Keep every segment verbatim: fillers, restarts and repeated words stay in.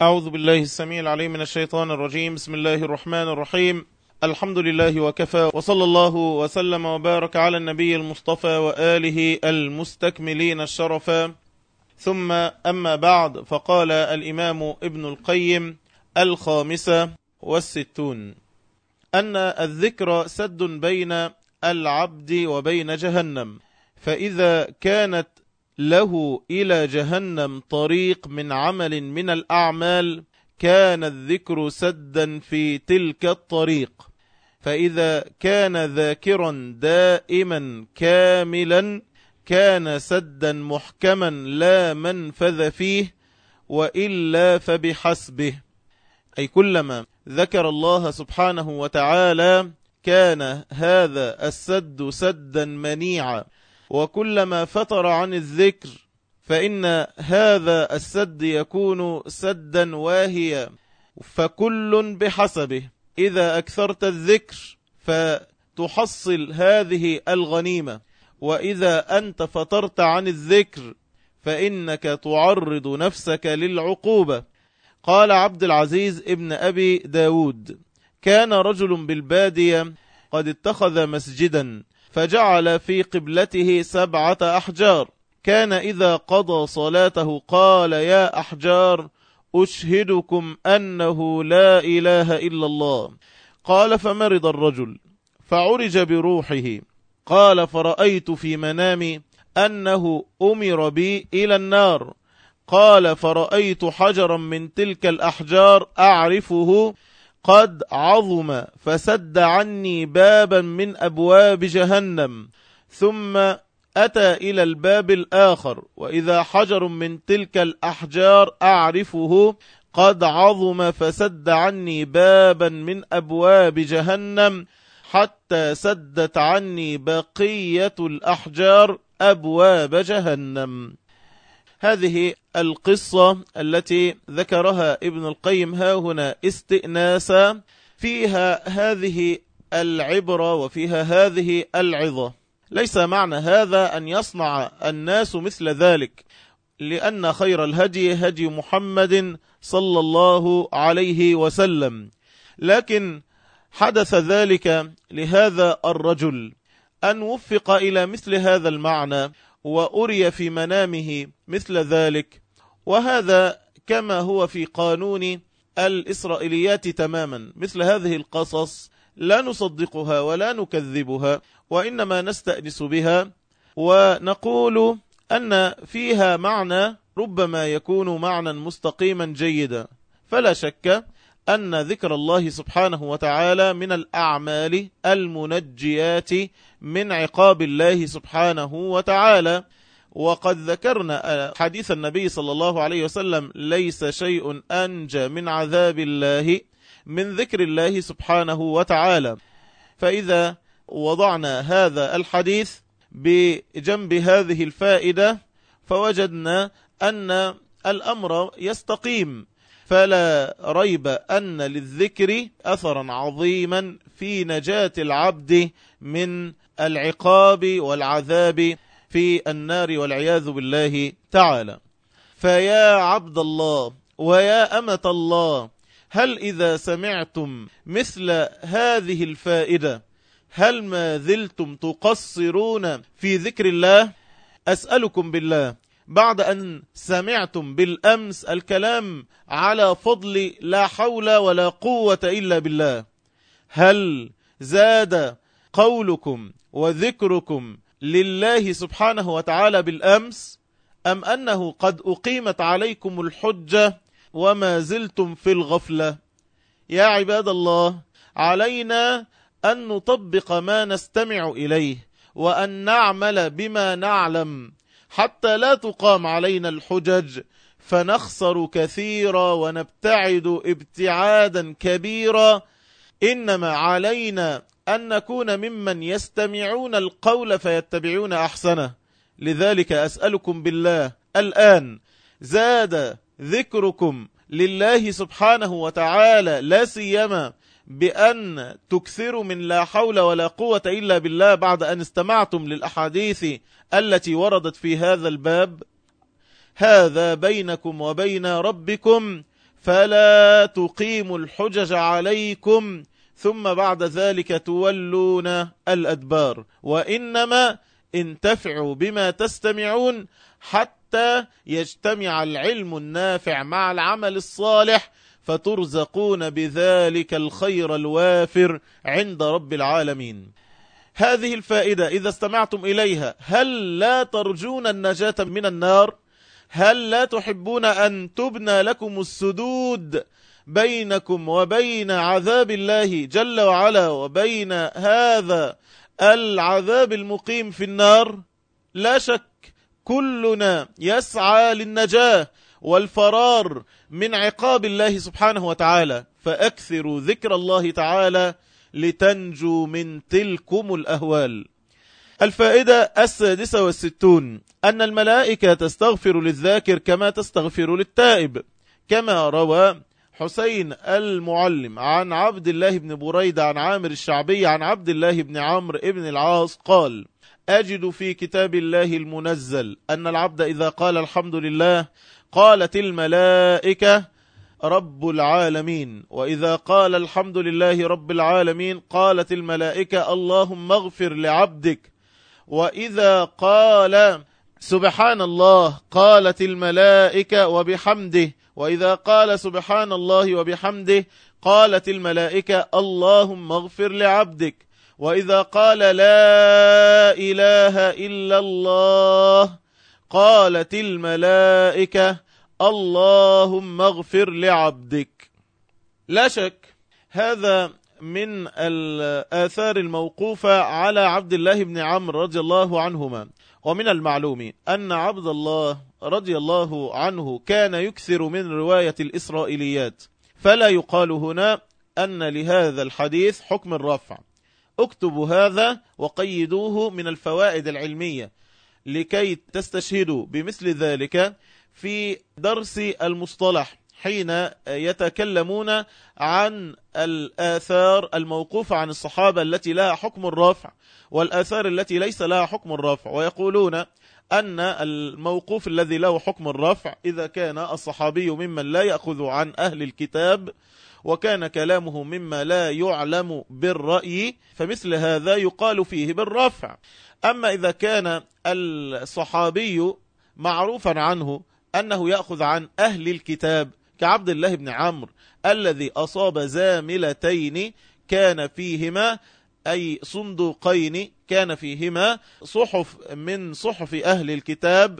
أعوذ بالله السميع العليم من الشيطان الرجيم. بسم الله الرحمن الرحيم. الحمد لله وكفى، وصلى الله وسلم وبارك على النبي المصطفى وآله المستكملين الشرفا، ثم أما بعد. فقال الإمام ابن القيم: الخامسة والستون أن الذكر سد بين العبد وبين جهنم، فإذا كانت له إلى جهنم طريق من عمل من الأعمال كان الذكر سدا في تلك الطريق، فإذا كان ذاكرا دائما كاملا كان سدا محكما لا منفذ فيه، وإلا فبحسبه، أي كلما ذكر الله سبحانه وتعالى كان هذا السد سدا منيعا، وكلما فتر عن الذكر فإن هذا السد يكون سدا واهيا، فكل بحسبه. إذا أكثرت الذكر فتحصل هذه الغنيمة، وإذا أنت فترت عن الذكر فإنك تعرض نفسك للعقوبة. قال عبد العزيز ابن أبي داود: كان رجل بالبادية قد اتخذ مسجدا فجعل في قبلته سبعة أحجار، كان إذا قضى صلاته قال: يا أحجار أشهدكم أنه لا إله إلا الله. قال: فمرض الرجل فعرج بروحه. قال: فرأيت في منامي أنه أمر بي إلى النار. قال: فرأيت حجرا من تلك الأحجار أعرفه قد عظم فسد عني بابا من أبواب جهنم، ثم أتى إلى الباب الآخر، وإذا حجر من تلك الأحجار أعرفه قد عظم فسد عني بابا من أبواب جهنم، حتى سدت عني بقية الأحجار أبواب جهنم. هذه القصة التي ذكرها ابن القيم ها هنا استئناسا، فيها هذه العبرة وفيها هذه العظة. ليس معنى هذا أن يصنع الناس مثل ذلك، لأن خير الهدي هدي محمد صلى الله عليه وسلم، لكن حدث ذلك لهذا الرجل أن وفق إلى مثل هذا المعنى وأري في منامه مثل ذلك، وهذا كما هو في قانون الإسرائيليات تماما. مثل هذه القصص لا نصدقها ولا نكذبها، وإنما نستأنس بها ونقول أن فيها معنى ربما يكون معنى مستقيما جيدا. فلا شك أن ذكر الله سبحانه وتعالى من الأعمال المنجيات من عقاب الله سبحانه وتعالى. وقد ذكرنا حديث النبي صلى الله عليه وسلم: ليس شيء أنجى من عذاب الله من ذكر الله سبحانه وتعالى. فإذا وضعنا هذا الحديث بجنب هذه الفائدة فوجدنا أن الأمر يستقيم، فلا ريب أن للذكر أثرا عظيما في نجاة العبد من العقاب والعذاب في النار والعياذ بالله تعالى. فيا عبد الله ويا أمة الله، هل إذا سمعتم مثل هذه الفائدة هل ما زلتم تقصرون في ذكر الله؟ أسألكم بالله، بعد أن سمعتم بالأمس الكلام على فضل لا حول ولا قوة إلا بالله، هل زاد قولكم وذكركم لله سبحانه وتعالى بالأمس، أم أنه قد أقيمت عليكم الحجة وما زلتم في الغفلة؟ يا عباد الله، علينا أن نطبق ما نستمع إليه وأن نعمل بما نعلم، حتى لا تقام علينا الحجج فنخسر كثيرا ونبتعد ابتعادا كبيرا. إنما علينا أن نكون ممن يستمعون القول فيتبعون أحسنه. لذلك أسألكم بالله الآن، زاد ذكركم لله سبحانه وتعالى، لا سيما بأن تكثروا من لا حول ولا قوة إلا بالله بعد أن استمعتم للأحاديث التي وردت في هذا الباب؟ هذا بينكم وبين ربكم، فلا تقيموا الحجج عليكم ثم بعد ذلك تولون الأدبار، وإنما انتفعوا بما تستمعون حتى يجتمع العلم النافع مع العمل الصالح، فترزقون بذلك الخير الوافر عند رب العالمين. هذه الفائدة إذا استمعتم إليها، هل لا ترجون النجاة من النار؟ هل لا تحبون أن تبنى لكم السدود بينكم وبين عذاب الله جل وعلا وبين هذا العذاب المقيم في النار؟ لا شك كلنا يسعى للنجاة والفرار من عقاب الله سبحانه وتعالى، فأكثروا ذكر الله تعالى لتنجوا من تلكم الأهوال. الفائدة السادسة والستون أن الملائكة تستغفر للذاكر كما تستغفر للتائب، كما روى حسين المعلم عن عبد الله بن بريدة عن عامر الشعبي عن عبد الله بن عمرو بن العاص قال: أجد في كتاب الله المنزل أن العبد إذا قال الحمد لله قالت الملائكة رب العالمين، وإذا قال الحمد لله رب العالمين قالت الملائكة اللهم اغفر لعبدك، وإذا قال سبحان الله قالت الملائكة وبحمده، وإذا قال سبحان الله وبحمده قالت الملائكة اللهم اغفر لعبدك، وإذا قال لا إله إلا الله قالت الملائكة اللهم اغفر لعبدك. لا شك هذا من الآثار الموقوفة على عبد الله بن عمرو رضي الله عنهما. ومن المعلوم أن عبد الله رضي الله عنه كان يكثر من رواية الإسرائيليات، فلا يقال هنا أن لهذا الحديث حكم الرفع. اكتبوا هذا وقيدوه من الفوائد العلمية لكي تستشهدوا بمثل ذلك في درس المصطلح حين يتكلمون عن الآثار الموقوفة عن الصحابة التي لها حكم الرفع والآثار التي ليس لها حكم الرفع، ويقولون أن الموقوف الذي له حكم الرفع إذا كان الصحابي ممن لا يأخذ عن أهل الكتاب وكان كلامه مما لا يعلم بالرأي، فمثل هذا يقال فيه بالرفع. أما إذا كان الصحابي معروفا عنه أنه يأخذ عن أهل الكتاب كعبد الله بن عمرو الذي أصاب زاملتين كان فيهما أي صندوقين كان فيهما صحف من صحف أهل الكتاب،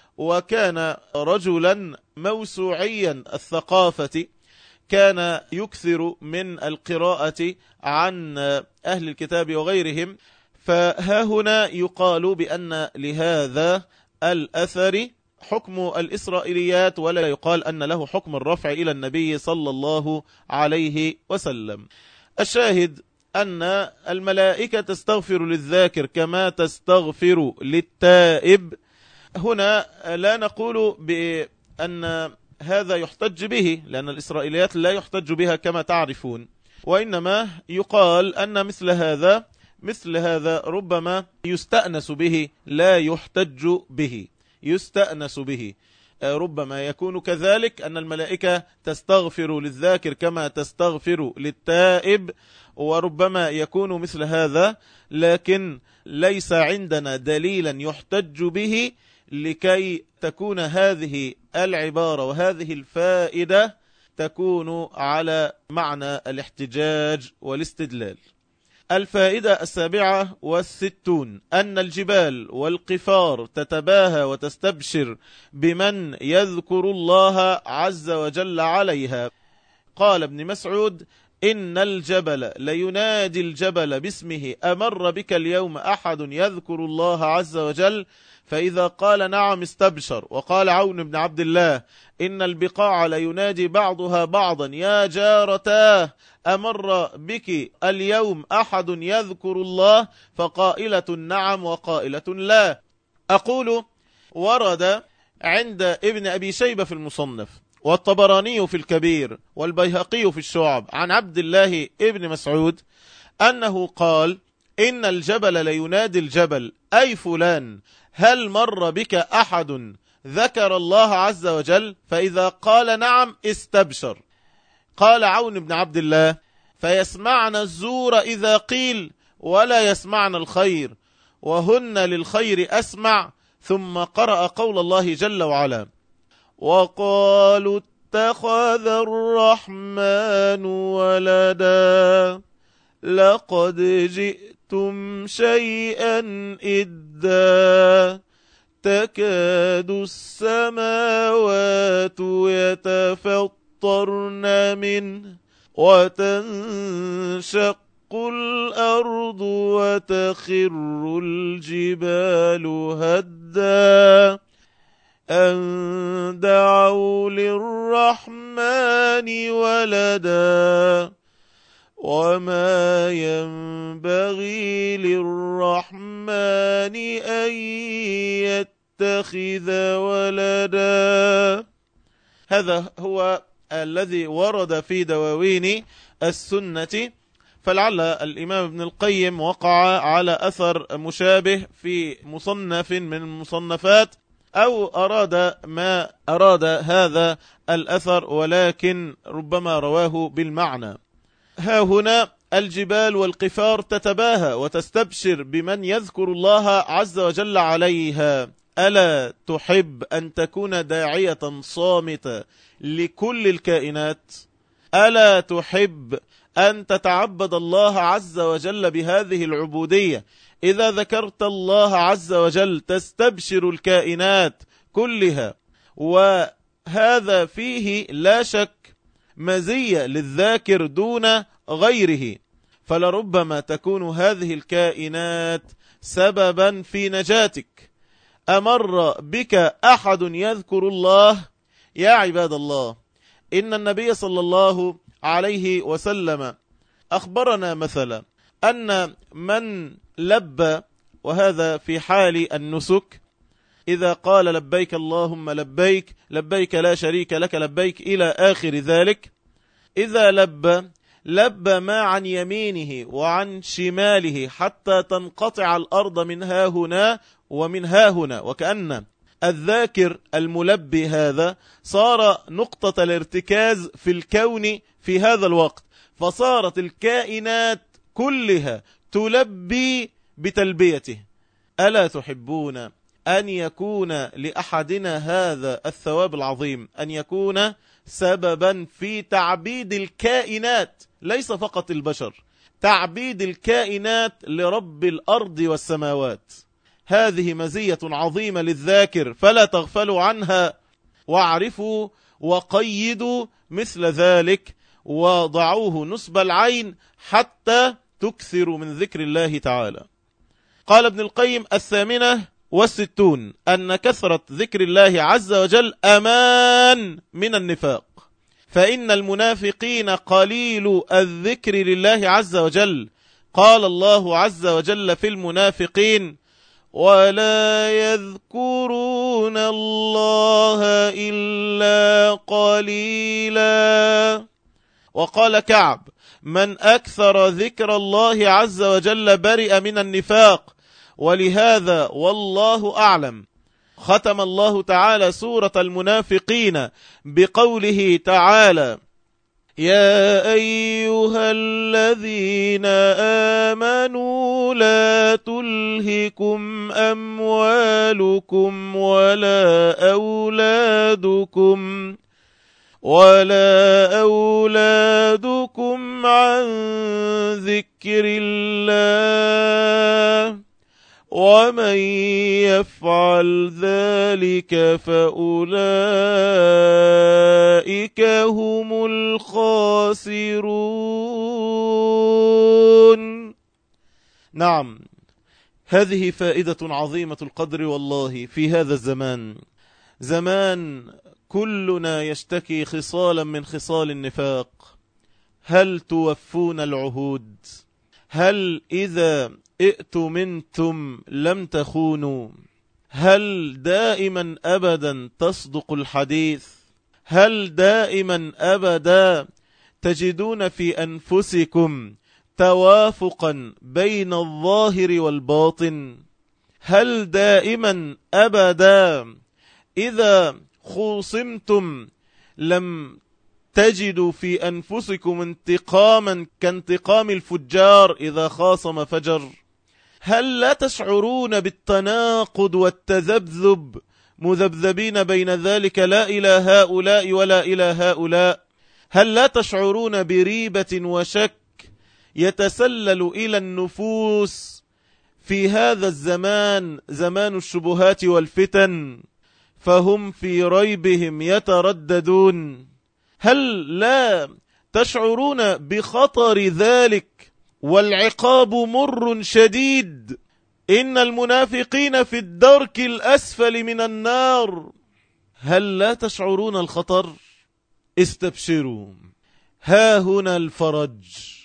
وكان رجلا موسوعيا الثقافة، كان يكثر من القراءة عن أهل الكتاب وغيرهم، فها هنا يقال بأن لهذا الأثر حكم الإسرائيليات ولا يقال أن له حكم الرفع إلى النبي صلى الله عليه وسلم. الشاهد أن الملائكة تستغفر للذاكر كما تستغفر للتائب. هنا لا نقول بأن هذا يحتج به، لأن الإسرائيليات لا يحتج بها كما تعرفون، وإنما يقال أن مثل هذا مثل هذا ربما يستأنس به لا يحتج به، يستأنس به. ربما يكون كذلك أن الملائكة تستغفر للذاكر كما تستغفر للتائب، وربما يكون مثل هذا، لكن ليس عندنا دليلا يحتج به لكي تكون هذه العبارة وهذه الفائدة تكون على معنى الاحتجاج والاستدلال. الفائدة السابعة والستون أن الجبال والقفار تتباهى وتستبشر بمن يذكر الله عز وجل عليها. قال ابن مسعود: إن الجبل لينادي الجبل باسمه أمر بك اليوم أحد يذكر الله عز وجل؟ فإذا قال نعم استبشر. وقال عون بن عبد الله: إن البقاع لينادي بعضها بعضا يا جارتاه أمر بك اليوم أحد يذكر الله؟ فقائلة نعم وقائلة لا. أقول ورد عند ابن أبي شيبة في المصنف والطبراني في الكبير والبيهقي في الشعب عن عبد الله ابن مسعود أنه قال: إن الجبل لينادي الجبل أي فلان هل مر بك أحد ذكر الله عز وجل، فإذا قال نعم استبشر. قال عون بن عبد الله: فيسمعن الزور إذا قيل ولا يسمعن الخير، وهن للخير أسمع. ثم قرأ قول الله جل وعلا: وقالوا اتخذ الرحمن ولدا لقد جئتم شيئا إدا تكاد السماوات يتفطرن منه وتنشق الأرض وتخر الجبال هدا أن دعوا للرحمن ولدا وما ينبغي للرحمن أن يتخذ ولدا. هذا هو الذي ورد في دواوين السنة، فلعل الإمام ابن القيم وقع على أثر مشابه في مصنف من المصنفات، أو أراد ما أراد هذا الأثر ولكن ربما رواه بالمعنى. ها هنا الجبال والقفار تتباهى وتستبشر بمن يذكر الله عز وجل عليها. ألا تحب أن تكون داعية صامتة لكل الكائنات؟ ألا تحب أن تتعبد الله عز وجل بهذه العبودية؟ إذا ذكرت الله عز وجل تستبشر الكائنات كلها، وهذا فيه لا شك مزية للذاكر دون غيره. فلربما تكون هذه الكائنات سببا في نجاتك. أمر بك أحد يذكر الله؟ يا عباد الله، إن النبي صلى الله عليه وسلم أخبرنا مثلا أن من لبى، وهذا في حال النسك، إذا قال لبيك اللهم لبيك لبيك لا شريك لك لبيك إلى آخر ذلك، إذا لبى لبى ما عن يمينه وعن شماله حتى تنقطع الأرض من ها هنا ومن ها هنا، وكأن الذاكر الملبي هذا صار نقطة الارتكاز في الكون في هذا الوقت، فصارت الكائنات كلها تلبي بتلبيته. ألا تحبون أن يكون لأحدنا هذا الثواب العظيم، أن يكون سببا في تعبيد الكائنات، ليس فقط البشر، تعبيد الكائنات لرب الأرض والسماوات؟ هذه مزية عظيمة للذاكر، فلا تغفلوا عنها، واعرفوا وقيدوا مثل ذلك، وضعوه نصب العين حتى تكثروا من ذكر الله تعالى. قال ابن القيم: الثامنة والستون أن كثرة ذكر الله عز وجل أمان من النفاق، فإن المنافقين قليل الذكر لله عز وجل. قال الله عز وجل في المنافقين: ولا يذكرون الله إلا قليلا. وقال كعب: من أكثر ذكر الله عز وجل برئ من النفاق. ولهذا والله أعلم ختم الله تعالى سورة المنافقين بقوله تعالى: يا أيها الذين آمنوا لا تلهكم أموالكم ولا أولادكم ولا أولادكم عن ذكر الله ومن يفعل ذلك فأولئك هم الخاسرون. نعم، هذه فائدة عظيمة القدر والله في هذا الزمان، زمان كلنا يشتكي خصالا من خصال النفاق. هل توفون العهود؟ هل إذا ائتمنتم لم تخونوا؟ هل دائما أبدا تصدق الحديث؟ هل دائما أبدا تجدون في أنفسكم توافقا بين الظاهر والباطن؟ هل دائما أبدا إذا خوصمتم لم تجدوا في أنفسكم انتقاما كانتقام الفجار إذا خاصم فجر؟ هل لا تشعرون بالتناقض والتذبذب مذبذبين بين ذلك لا إلى هؤلاء ولا إلى هؤلاء؟ هل لا تشعرون بريبة وشك يتسلل إلى النفوس في هذا الزمان، زمان الشبهات والفتن، فهم في ريبهم يترددون؟ هل لا تشعرون بخطر ذلك والعقاب مر شديد؟ إن المنافقين في الدرك الأسفل من النار. هل لا تشعرون الخطر؟ استبشروا، ها هنا الفرج،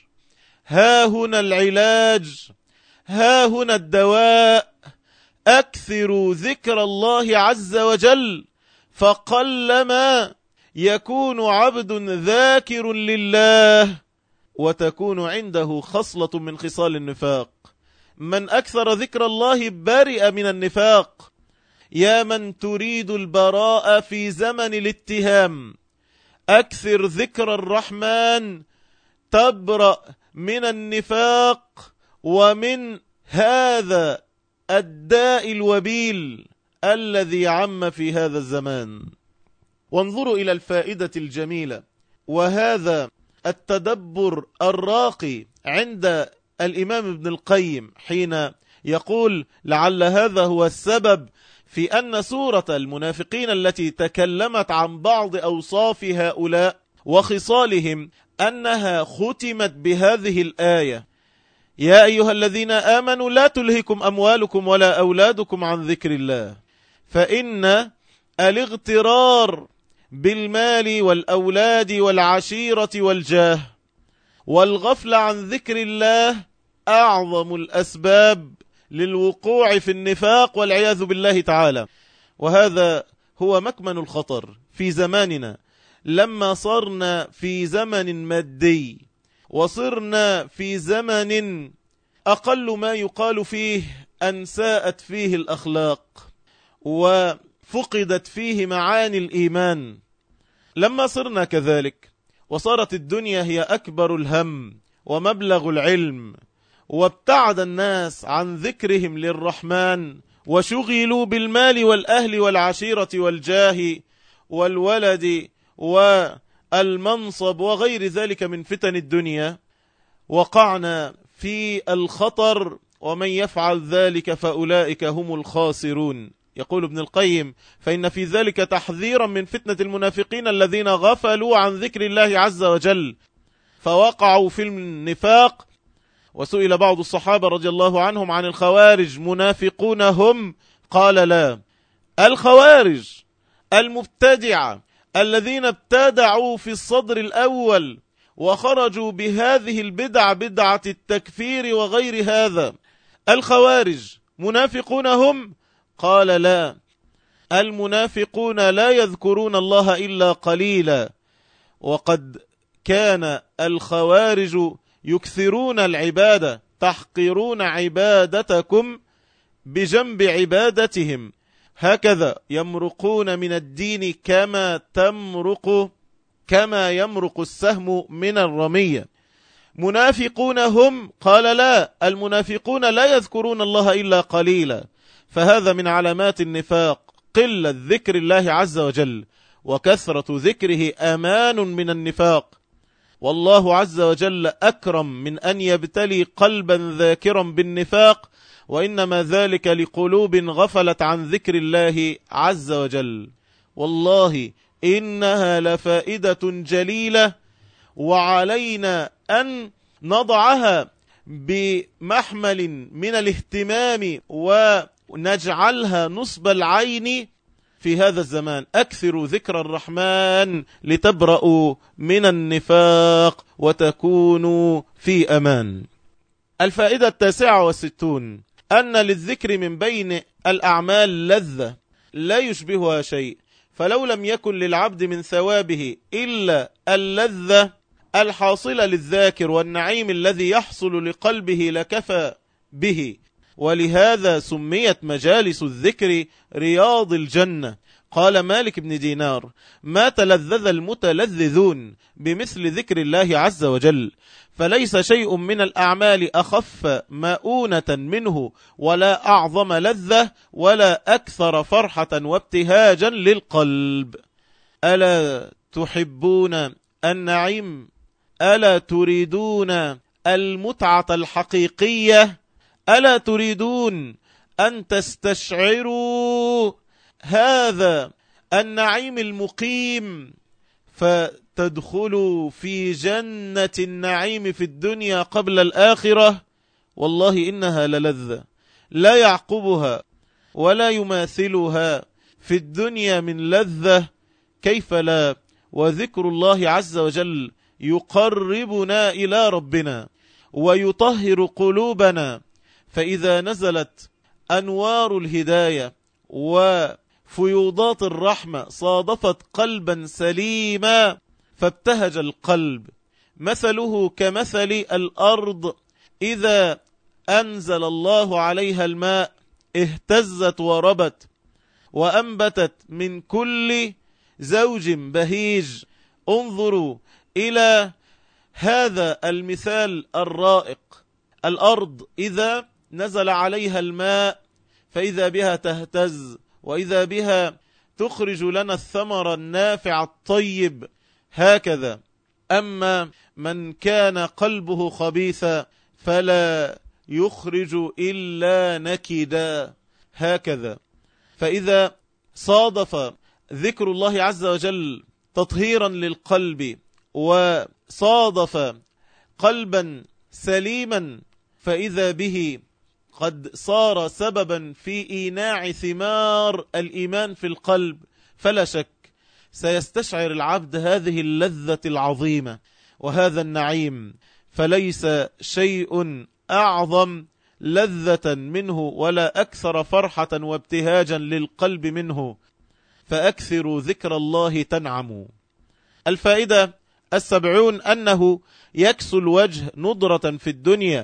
ها هنا العلاج، ها هنا الدواء. أكثروا ذكر الله عز وجل، فقلما يكون عبد ذاكر لله وتكون عنده خصلة من خصال النفاق. من أكثر ذكر الله برئ من النفاق. يا من تريد البراءة في زمن الاتهام، أكثر ذكر الرحمن تبرأ من النفاق ومن هذا الداء الوبيل الذي عم في هذا الزمان. وانظروا إلى الفائدة الجميلة وهذا التدبر الراقي عند الإمام ابن القيم حين يقول لعل هذا هو السبب في أن سورة المنافقين التي تكلمت عن بعض أوصاف هؤلاء وخصالهم أنها ختمت بهذه الآية: يا أيها الذين آمنوا لا تلهكم أموالكم ولا أولادكم عن ذكر الله. فإن الاغترار بالمال والأولاد والعشيرة والجاه والغفل عن ذكر الله أعظم الأسباب للوقوع في النفاق والعياذ بالله تعالى. وهذا هو مكمن الخطر في زماننا، لما صرنا في زمن مادي وصرنا في زمن أقل ما يقال فيه أن ساءت فيه الأخلاق وفقدت فيه معاني الإيمان. لما صرنا كذلك وصارت الدنيا هي أكبر الهم ومبلغ العلم، وابتعد الناس عن ذكرهم للرحمن وشغلوا بالمال والأهل والعشيرة والجاه والولد والمنصب وغير ذلك من فتن الدنيا، وقعنا في الخطر، ومن يفعل ذلك فأولئك هم الخاسرون. يقول ابن القيم: فإن في ذلك تحذيرا من فتنة المنافقين الذين غفلوا عن ذكر الله عز وجل فوقعوا في النفاق. وسئل بعض الصحابة رضي الله عنهم عن الخوارج: منافقون هم؟ قال: لا، الخوارج المبتدعة الذين ابتدعوا في الصدر الأول وخرجوا بهذه البدع، بدعة التكفير وغير هذا، الخوارج منافقون هم؟ قال: لا، المنافقون لا يذكرون الله إلا قليلا. وقد كان الخوارج يكثرون العبادة، تحقرون عبادتكم بجنب عبادتهم، هكذا يمرقون من الدين كما تمرق كما يمرق السهم من الرمية. منافقون هم؟ قال: لا، المنافقون لا يذكرون الله إلا قليلا. فهذا من علامات النفاق، قلة ذكر الله عز وجل، وكثرة ذكره أمان من النفاق. والله عز وجل أكرم من أن يبتلي قلبا ذاكرا بالنفاق، وإنما ذلك لقلوب غفلت عن ذكر الله عز وجل. والله إنها لفائدة جليلة، وعلينا أن نضعها بمحمل من الاهتمام ونجعلها نصب العين في هذا الزمان. أكثروا ذكر الرحمن لتبرأوا من النفاق وتكونوا في أمان. الفائدة التاسعة والستون: أن للذكر من بين الأعمال لذة لا يشبهها شيء، فلو لم يكن للعبد من ثوابه إلا اللذة الحاصلة للذاكر والنعيم الذي يحصل لقلبه لكفى به. ولهذا سميت مجالس الذكر رياض الجنة، قال مالك بن دينار: ما تلذذ المتلذذون بمثل ذكر الله عز وجل، فليس شيء من الأعمال أخف مؤونة منه، ولا أعظم لذة، ولا أكثر فرحة وابتهاجا للقلب. ألا تحبون النعيم؟ ألا تريدون المتعة الحقيقية؟ ألا تريدون أن تستشعروا هذا النعيم المقيم فتدخلوا في جنة النعيم في الدنيا قبل الآخرة؟ والله إنها للذة لا يعقبها ولا يماثلها في الدنيا من لذة، كيف لا؟ وذكر الله عز وجل يقربنا إلى ربنا ويطهر قلوبنا، فإذا نزلت أنوار الهداية وفيوضات الرحمة صادفت قلبا سليما فابتهج القلب. مثله كمثل الأرض إذا أنزل الله عليها الماء اهتزت وربت وأنبتت من كل زوج بهيج. انظروا إلى هذا المثال الرائق. الأرض إذا نزل عليها الماء فإذا بها تهتز، وإذا بها تخرج لنا الثمر النافع الطيب. هكذا أما من كان قلبه خبيثا فلا يخرج إلا نكدا. هكذا فإذا صادف ذكر الله عز وجل تطهيرا للقلب وصادف قلبا سليما فإذا به قد صار سببا في إيناع ثمار الإيمان في القلب، فلا شك سيستشعر العبد هذه اللذة العظيمة وهذا النعيم، فليس شيء أعظم لذة منه ولا أكثر فرحة وابتهاجا للقلب منه. فأكثروا ذكر الله تنعموا. الفائدة السبعون أنه يكسو الوجه نضرة في الدنيا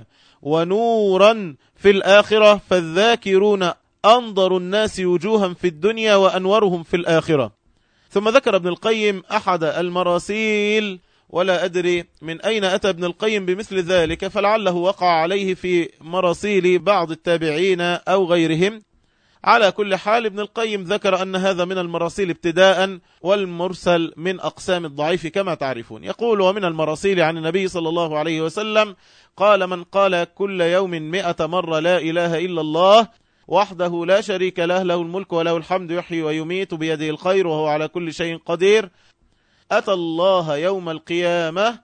ونورا في الآخرة، فالذاكرون أنظر الناس وجوها في الدنيا وأنورهم في الآخرة. ثم ذكر ابن القيم أحد المراسيل، ولا أدري من أين أتى ابن القيم بمثل ذلك، فلعله وقع عليه في مراسيل بعض التابعين أو غيرهم. على كل حال ابن القيم ذكر أن هذا من المراسيل ابتداء، والمرسل من أقسام الضعيف كما تعرفون. يقول: ومن المراسيل عن النبي صلى الله عليه وسلم قال: من قال كل يوم مئة مرة لا إله إلا الله وحده لا شريك له، له الملك وله الحمد يحيي ويميت بيده الخير وهو على كل شيء قدير، أتى الله يوم القيامة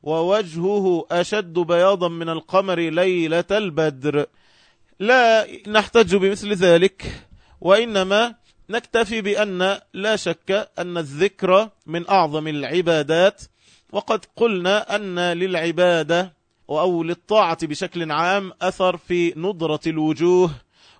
ووجهه أشد بياضا من القمر ليلة البدر. لا نحتج بمثل ذلك، وإنما نكتفي بأن لا شك أن الذكر من أعظم العبادات، وقد قلنا أن للعبادة أو للطاعة بشكل عام أثر في نضرة الوجوه،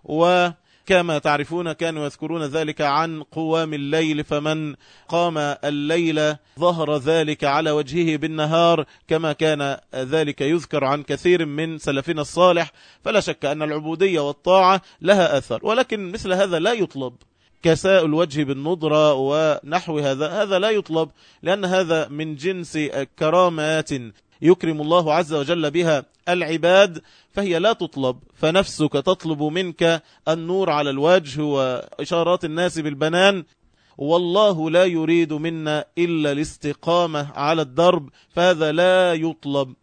وكما تعرفون كانوا يذكرون ذلك عن قوام الليل، فمن قام الليل ظهر ذلك على وجهه بالنهار، كما كان ذلك يذكر عن كثير من سلفنا الصالح. فلا شك أن العبودية والطاعة لها أثر، ولكن مثل هذا لا يطلب، كساء الوجه بالنضرة ونحو هذا، هذا لا يطلب، لأن هذا من جنس كرامات يكرم الله عز وجل بها العباد، فهي لا تطلب. فنفسك تطلب منك النور على الوجه وإشارات الناس بالبنان، والله لا يريد منا إلا الاستقامة على الدرب، فهذا لا يطلب.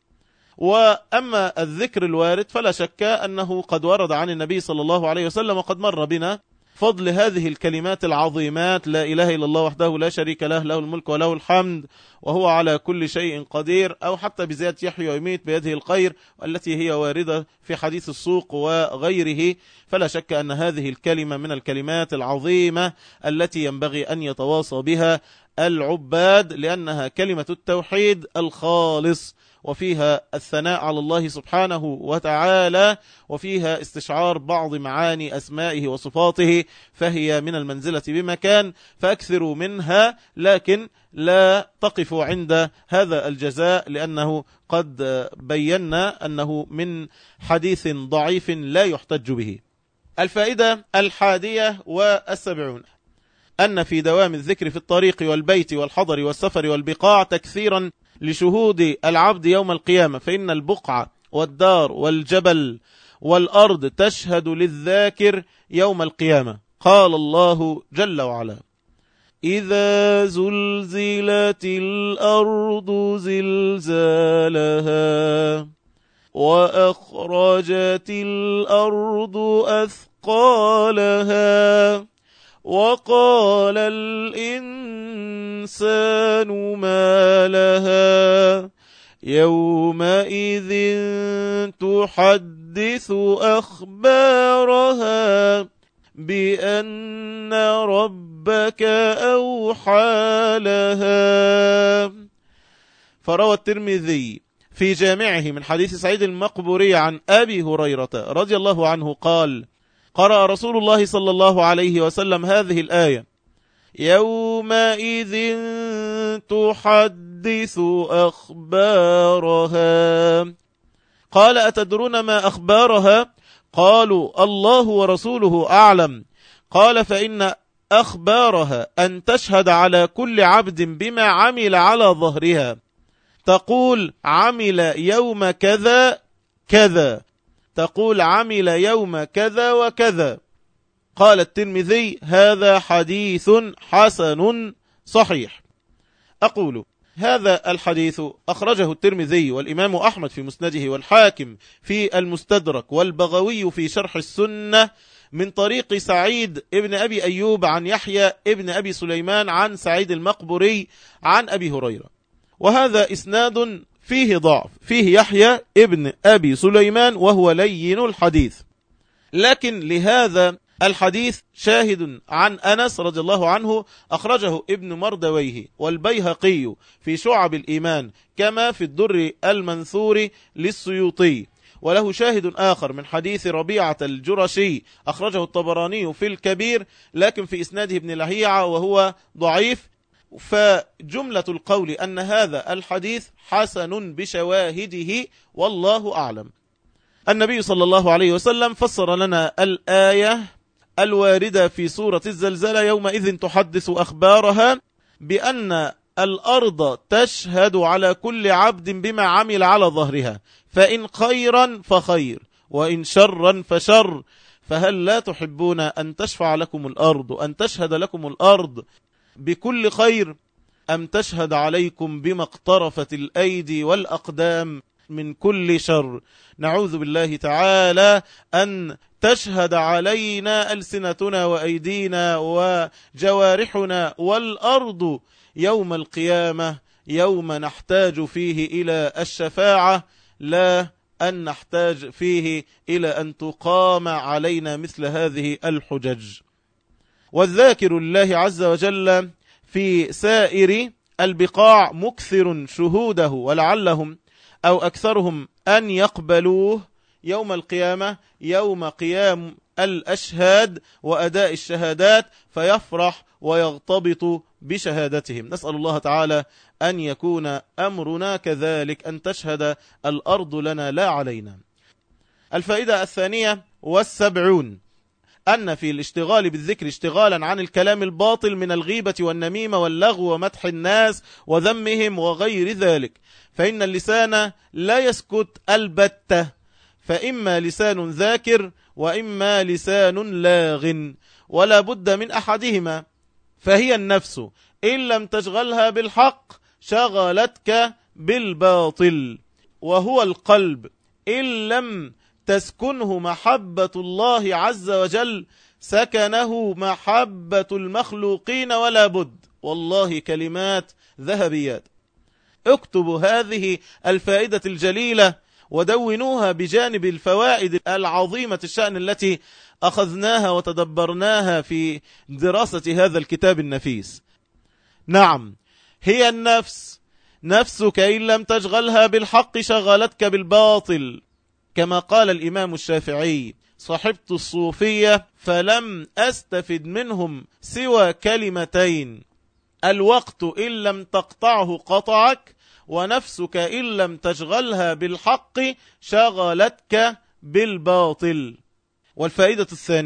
وأما الذكر الوارد فلا شك أنه قد ورد عن النبي صلى الله عليه وسلم، وقد مر بنا فضل هذه الكلمات العظيمات: لا إله إلا الله وحده لا شريك له، له الملك وله الحمد وهو على كل شيء قدير، أو حتى بزيادة يحيي ويميت بيده الخير، والتي هي واردة في حديث السوق وغيره. فلا شك أن هذه الكلمة من الكلمات العظيمة التي ينبغي أن يتواصى بها العباد، لأنها كلمة التوحيد الخالص، وفيها الثناء على الله سبحانه وتعالى، وفيها استشعار بعض معاني أسمائه وصفاته، فهي من المنزلة بمكان، فأكثروا منها، لكن لا تقفوا عند هذا الجزاء، لأنه قد بينا أنه من حديث ضعيف لا يحتج به. الفائدة الحادية والسبعون أن في دوام الذكر في الطريق والبيت والحضر والسفر والبقاع تكثيرا لشهود العبد يوم القيامة، فإن البقعة والدار والجبل والأرض تشهد للذاكر يوم القيامة. قال الله جل وعلا: إذا زلزلت الأرض زلزالها وأخرجت الأرض أثقالها وقال الإنسان ما لها يومئذ تحدث أخبارها بأن ربك أوحى لها. فروى الترمذي في جامعه من حديث سعيد المقبوري عن أبي هريرة رضي الله عنه قال: قرأ رسول الله صلى الله عليه وسلم هذه الآية: يومئذ تحدث أخبارها. قال: أتدرون ما أخبارها؟ قالوا: الله ورسوله أعلم. قال: فإن أخبارها أن تشهد على كل عبد بما عمل على ظهرها، تقول عمل يوم كذا كذا، تقول عمل يوم كذا وكذا. قال الترمذي: هذا حديث حسن صحيح. أقول: هذا الحديث أخرجه الترمذي والإمام أحمد في مسنده والحاكم في المستدرك والبغوي في شرح السنة من طريق سعيد ابن أبي أيوب عن يحيى ابن أبي سليمان عن سعيد المقبوري عن أبي هريرة. وهذا إسناد فيه ضعف، فيه يحيى ابن أبي سليمان وهو لين الحديث، لكن لهذا الحديث شاهد عن أنس رضي الله عنه أخرجه ابن مردويه والبيهقي في شعب الإيمان كما في الدر المنثور للسيوطي، وله شاهد آخر من حديث ربيعة الجرشي أخرجه الطبراني في الكبير لكن في إسناده ابن لهيعة وهو ضعيف. فجملة القول أن هذا الحديث حسن بشواهده والله أعلم. النبي صلى الله عليه وسلم فسر لنا الآية الواردة في سورة الزلزلة: يومئذ تحدث أخبارها بأن الأرض تشهد على كل عبد بما عمل على ظهرها، فإن خيرا فخير وإن شرا فشر، فهل لا تحبون أن تشفع لكم الأرض، أن تشهد لكم الأرض بكل خير، أم تشهد عليكم بما اقترفت الأيدي والأقدام من كل شر؟ نعوذ بالله تعالى أن تشهد علينا ألسنتنا وأيدينا وجوارحنا والأرض يوم القيامة، يوم نحتاج فيه إلى الشفاعة، لا أن نحتاج فيه إلى أن تقام علينا مثل هذه الحجج. والذاكر لله عز وجل في سائر البقاع مكثر شهوده، ولعلهم أو أكثرهم أن يقبلوه يوم القيامة، يوم قيام الأشهاد وأداء الشهادات، فيفرح ويغتبط بشهادتهم. نسأل الله تعالى أن يكون أمرنا كذلك، أن تشهد الأرض لنا لا علينا. الفائدة الثانية والسبعون أن في الاشتغال بالذكر اشتغالا عن الكلام الباطل من الغيبة والنميمة واللغو ومدح الناس وذمهم وغير ذلك، فإن اللسان لا يسكت البتة، فإما لسان ذاكر وإما لسان لاغ، ولا بد من أحدهما، فهي النفس إن لم تشغلها بالحق شغلتك بالباطل، وهو القلب إن لم تسكنه محبة الله عز وجل سكنه محبة المخلوقين ولا بد. والله كلمات ذهبيات. اكتبوا هذه الفائدة الجليلة ودونوها بجانب الفوائد العظيمة الشأن التي أخذناها وتدبرناها في دراسة هذا الكتاب النفيس. نعم، هي النفس، نفسك إن لم تشغلها بالحق شغلتك بالباطل، كما قال الإمام الشافعي: صحبت الصوفية فلم أستفد منهم سوى كلمتين: الوقت إن لم تقطعه قطعك، ونفسك إن لم تشغلها بالحق شغلتك بالباطل. والفائدة الثانية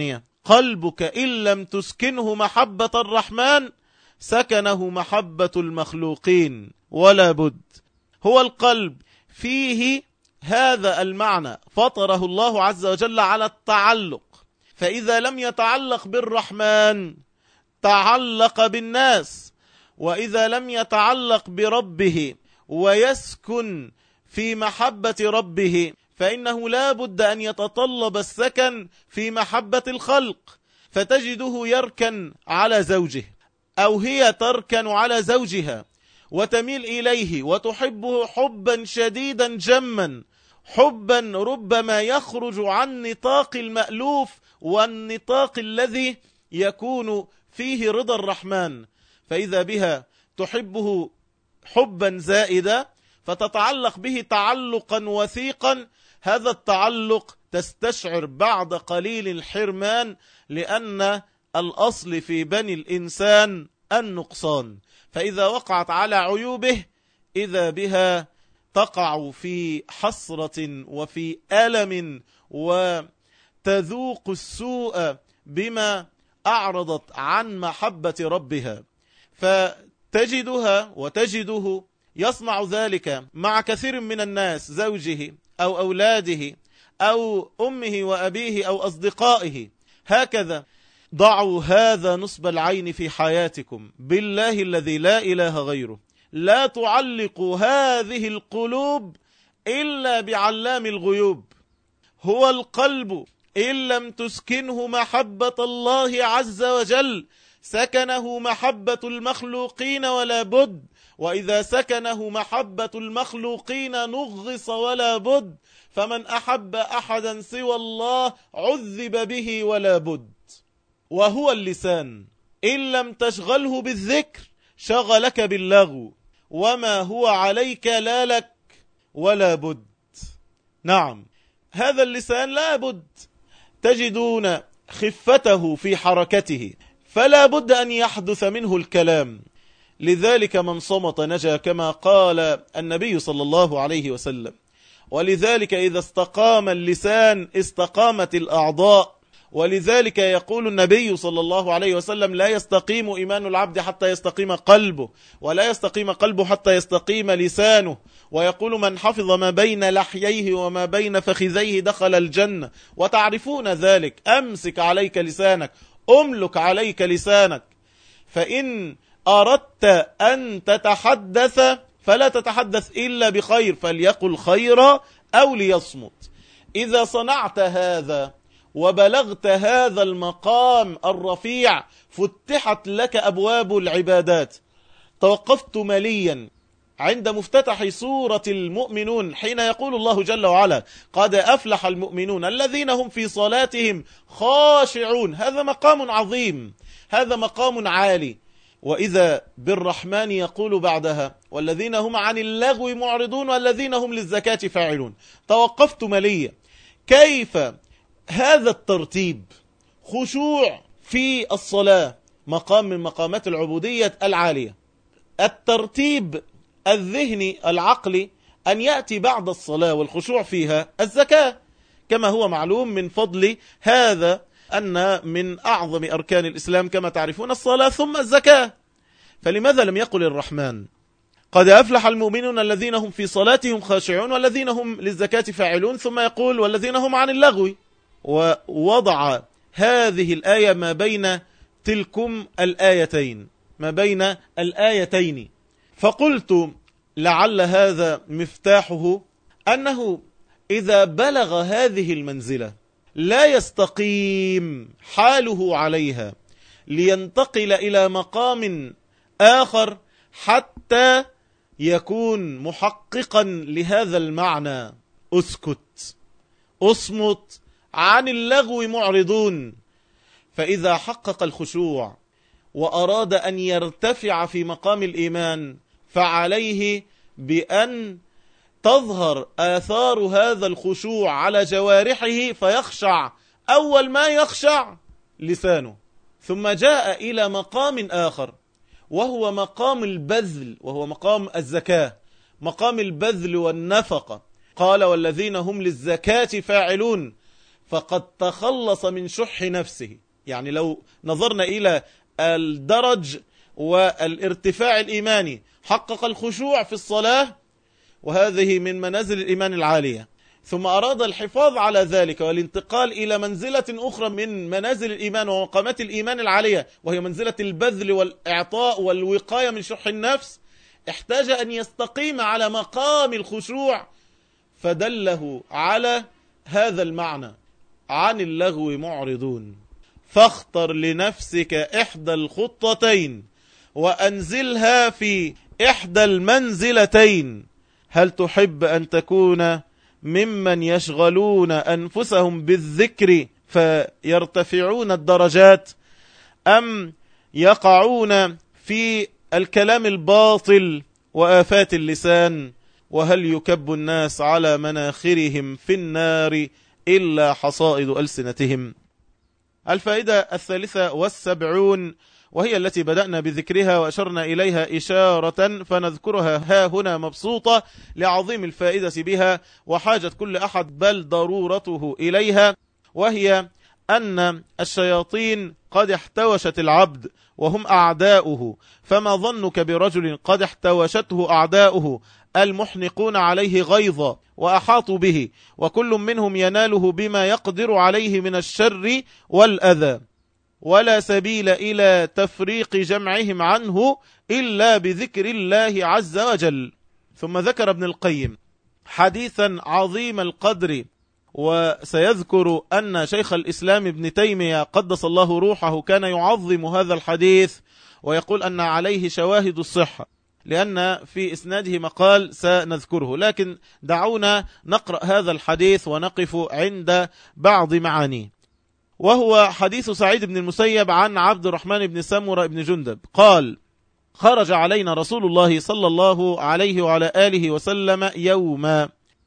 قلبك إن لم تسكنه محبة الرحمن سكنه محبة المخلوقين ولا بد. هو القلب فيه هذا المعنى، فطره الله عز وجل على التعلق، فإذا لم يتعلق بالرحمن تعلق بالناس، وإذا لم يتعلق بربه ويسكن في محبة ربه فإنه لا بد أن يتطلب السكن في محبة الخلق، فتجده يركن على زوجه أو هي تركن على زوجها وتميل إليه وتحبه حبا شديدا جما، حبا ربما يخرج عن نطاق المألوف والنطاق الذي يكون فيه رضا الرحمن، فإذا بها تحبه حبا زائدا فتتعلق به تعلقا وثيقا. هذا التعلق تستشعر بعد قليل الحرمان، لأن الأصل في بني الإنسان النقصان، فإذا وقعت على عيوبه إذا بها تقع في حسرة وفي ألم وتذوق السوء بما أعرضت عن محبة ربها. فتجدها وتجده يصنع ذلك مع كثير من الناس، زوجه أو أولاده أو أمه وأبيه أو أصدقائه. هكذا ضعوا هذا نصب العين في حياتكم بالله الذي لا إله غيره. لا تعلقوا هذه القلوب إلا بعلام الغيوب. هو القلب إن لم تسكنه محبة الله عز وجل سكنه محبة المخلوقين ولا بد، وإذا سكنه محبة المخلوقين نغص ولا بد، فمن أحب أحدا سوى الله عذب به ولا بد. وهو اللسان إن لم تشغله بالذكر شغلك باللغو، وما هو عليك لا لك ولا بد. نعم، هذا اللسان لا بد تجدون خفته في حركته، فلا بد أن يحدث منه الكلام. لذلك من صمت نجا كما قال النبي صلى الله عليه وسلم، ولذلك إذا استقام اللسان استقامت الأعضاء، ولذلك يقول النبي صلى الله عليه وسلم لا يستقيم إيمان العبد حتى يستقيم قلبه، ولا يستقيم قلبه حتى يستقيم لسانه، ويقول من حفظ ما بين لحييه وما بين فخذيه دخل الجنة. وتعرفون ذلك. أمسك عليك لسانك، أملك عليك لسانك، فإن أردت أن تتحدث فلا تتحدث إلا بخير، فليقل خيرا أو ليصمت. إذا صنعت هذا وبلغت هذا المقام الرفيع فتحت لك أبواب العبادات. توقفت مليا عند مفتتح سورة المؤمنون حين يقول الله جل وعلا قد أفلح المؤمنون الذين هم في صلاتهم خاشعون. هذا مقام عظيم، هذا مقام عالي. وإذا بالرحمن يقول بعدها والذين هم عن اللغو معرضون والذين هم للزكاة فاعلون. توقفت مليا. كيف هذا الترتيب؟ خشوع في الصلاة مقام من مقامات العبودية العالية. الترتيب الذهني العقلي أن يأتي بعد الصلاة والخشوع فيها الزكاة، كما هو معلوم من فضل هذا أن من أعظم أركان الإسلام كما تعرفون الصلاة ثم الزكاة. فلماذا لم يقل الرحمن قد أفلح المؤمنون الذين هم في صلاتهم خاشعون والذين هم للزكاة فاعلون، ثم يقول والذين هم عن اللغو، ووضع هذه الآية ما بين تلكم الآيتين ما بين الآيتين. فقلت لعل هذا مفتاحه أنه إذا بلغ هذه المنزلة لا يستقيم حاله عليها لينتقل إلى مقام آخر حتى يكون محققا لهذا المعنى. اسكت، اصمت، عن اللغو معرضون. فإذا حقق الخشوع وأراد أن يرتفع في مقام الإيمان فعليه بأن تظهر آثار هذا الخشوع على جوارحه فيخشع. أول ما يخشع لسانه، ثم جاء إلى مقام آخر وهو مقام البذل، وهو مقام الزكاة، مقام البذل والنفقة. قال والذين هم للزكاة فاعلون، فقد تخلص من شح نفسه يعني لو نظرنا إلى الدرج والارتفاع الإيماني حقق الخشوع في الصلاة، وهذه من منازل الإيمان العالية، ثم أراد الحفاظ على ذلك والانتقال إلى منزلة أخرى من منازل الإيمان ومقامات الإيمان العالية، وهي منزلة البذل والإعطاء والوقاية من شح النفس، احتاج أن يستقيم على مقام الخشوع، فدله على هذا المعنى: عن اللغو معرضون، فاختر لنفسك إحدى الخطتين وأنزلها في إحدى المنزلتين. هل تحب أن تكون ممن يشغلون أنفسهم بالذكر فيرتفعون الدرجات، أم يقعون في الكلام الباطل وآفات اللسان؟ وهل يكب الناس على مناخرهم في النار إلا حصائد ألسنتهم؟ الفائدة الثالثة والسبعون، وهي التي بدأنا بذكرها وأشرنا إليها إشارة، فنذكرها ها هنا مبسوطة لعظيم الفائدة بها وحاجة كل أحد بل ضرورته إليها، وهي أن الشياطين قد احتوشت العبد وهم أعداؤه، فما ظنك برجل قد احتوشته أعداؤه المحنقون عليه غيظا وأحاطوا به، وكل منهم يناله بما يقدر عليه من الشر والأذى، ولا سبيل إلى تفريق جمعهم عنه إلا بذكر الله عز وجل. ثم ذكر ابن القيم حديثا عظيم القدر، وسيذكر أن شيخ الإسلام ابن تيمية قدس الله روحه كان يعظم هذا الحديث ويقول أن عليه شواهد الصحة، لأن في إسناده مقال سنذكره، لكن دعونا نقرأ هذا الحديث ونقف عند بعض معانيه. وهو حديث سعيد بن المسيب عن عبد الرحمن بن سمرة بن جندب قال: خرج علينا رسول الله صلى الله عليه وعلى آله وسلم يوما،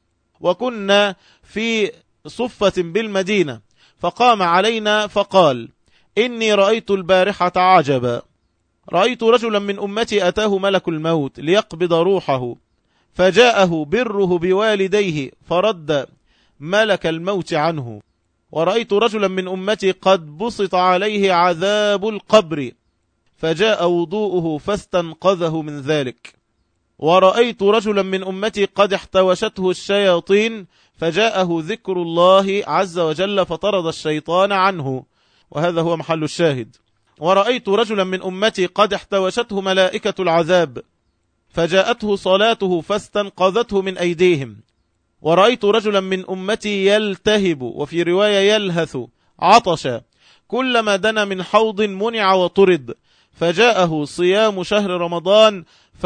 وكنا في صفة بالمدينة، فقام علينا فقال: إني رأيت البارحة عجبا، رأيت رجلا من أمتي أتاه ملك الموت ليقبض روحه، فجاءه بره بوالديه فرد ملك الموت عنه، ورأيت رجلا من أمتي قد بسط عليه عذاب القبر، فجاء وضوءه فاستنقذه من ذلك، ورأيت رجلا من أمتي قد احتوشته الشياطين، فجاءه ذكر الله عز وجل فطرد الشيطان عنه، وهذا هو محل الشاهد. ورأيت رجلا من أمتي قد احتوشته ملائكة العذاب، فجاءته صلاته فاستنقذته من أيديهم. ورأيت رجلا من أمتي يلتهب، وفي رواية يلهث عطشا، كلما دنا من حوض منع وطرد، فجاءه صيام شهر رمضان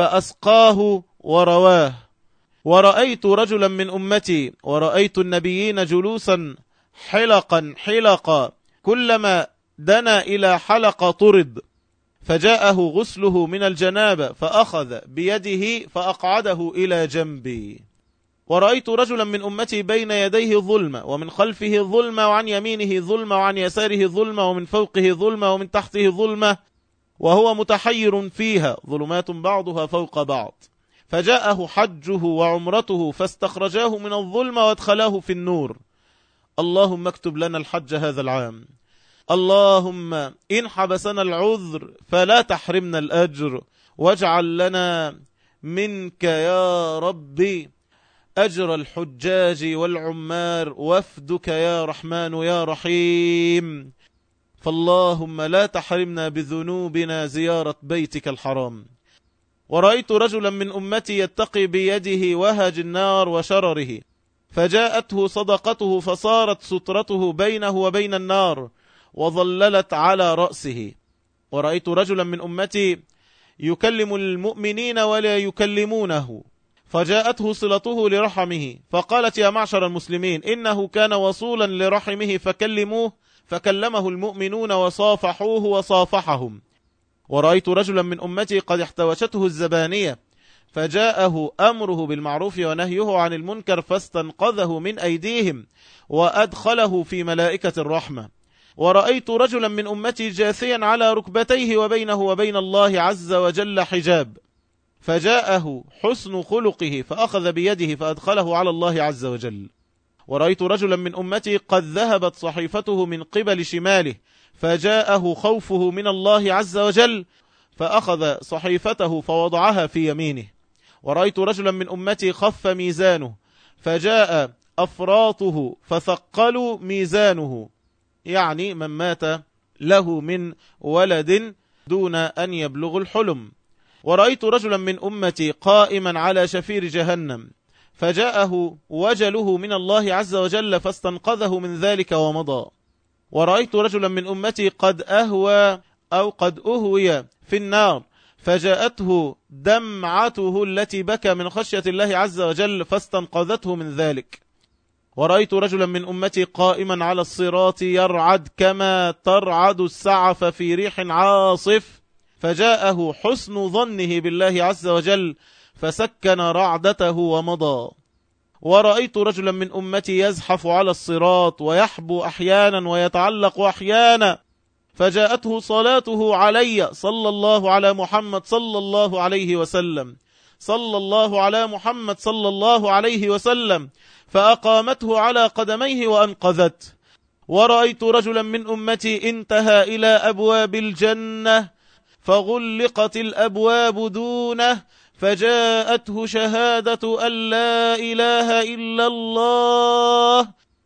فأسقاه ورواه. ورأيت رجلا من أمتي، ورأيت النبيين جلوسا حلقا حلقا، كلما دنا إلى حلق طرد، فجاءه غسله من الجنابة فأخذ بيده فأقعده إلى جنبي. ورأيت رجلا من أمتي بين يديه ظلمة، ومن خلفه ظلمة، وعن يمينه ظلمة، وعن يساره ظلمة، ومن فوقه ظلمة، ومن تحته ظلمة، وهو متحير فيها، ظلمات بعضها فوق بعض. فجاءه حجه وعمرته فاستخرجاه من الظلمة وادخلاه في النور. اللهم اكتب لنا الحج هذا العام، اللهم إن حبسنا العذر فلا تحرمنا الأجر، واجعل لنا منك يا ربي أجر الحجاج والعمار، وفدك يا رحمن يا رحيم، فاللهم لا تحرمنا بذنوبنا زيارة بيتك الحرام. ورأيت رجلا من أمتي يتقي بيده وهج النار وشرره، فجاءته صدقته فصارت سترته بينه وبين النار، وظللت على رأسه. ورأيت رجلا من أمتي يكلم المؤمنين ولا يكلمونه، فجاءته صلته لرحمه، فقالت: يا معشر المسلمين، إنه كان وصولا لرحمه فكلموه، فكلمه المؤمنون وصافحوه وصافحهم. ورأيت رجلا من أمتي قد احتوشته الزبانية، فجاءه أمره بالمعروف ونهيه عن المنكر، فاستنقذه من أيديهم وأدخله في ملائكة الرحمة. ورأيت رجلا من أمتي جاثيا على ركبتيه وبينه وبين الله عز وجل حجاب، فجاءه حسن خلقه فأخذ بيده فأدخله على الله عز وجل. ورأيت رجلا من أمتي قد ذهبت صحيفته من قبل شماله فجاءه خوفه من الله عز وجل فأخذ صحيفته فوضعها في يمينه. ورأيت رجلا من أمتي خف ميزانه فجاء أفراطه فثقلوا ميزانه، يعني من مات له من ولد دون أن يبلغ الحلم. ورأيت رجلا من أمتي قائما على شفير جهنم فجاءه وجله من الله عز وجل فاستنقذه من ذلك ومضى. ورأيت رجلا من أمتي قد أهوى أو قد أهوي في النار فجاءته دمعته التي بكى من خشية الله عز وجل فاستنقذته من ذلك. ورأيت رجلا من أمتي قائما على الصراط يرعد كما ترعد السعف في ريح عاصف فجاءه حسن ظنه بالله عز وجل فسكن رعدته ومضى. ورأيت رجلا من أمتي يزحف على الصراط ويحبو أحيانا ويتعلق أحيانا فجاءته صلاته علي صلى الله على محمد صلى الله عليه وسلم صلى الله على محمد صلى الله عليه وسلم فأقامته على قدميه وأنقذته. ورأيت رجلا من أمتي انتهى إلى أبواب الجنة فغلقت الأبواب دونه فجاءته شهادة أن لا إله إلا الله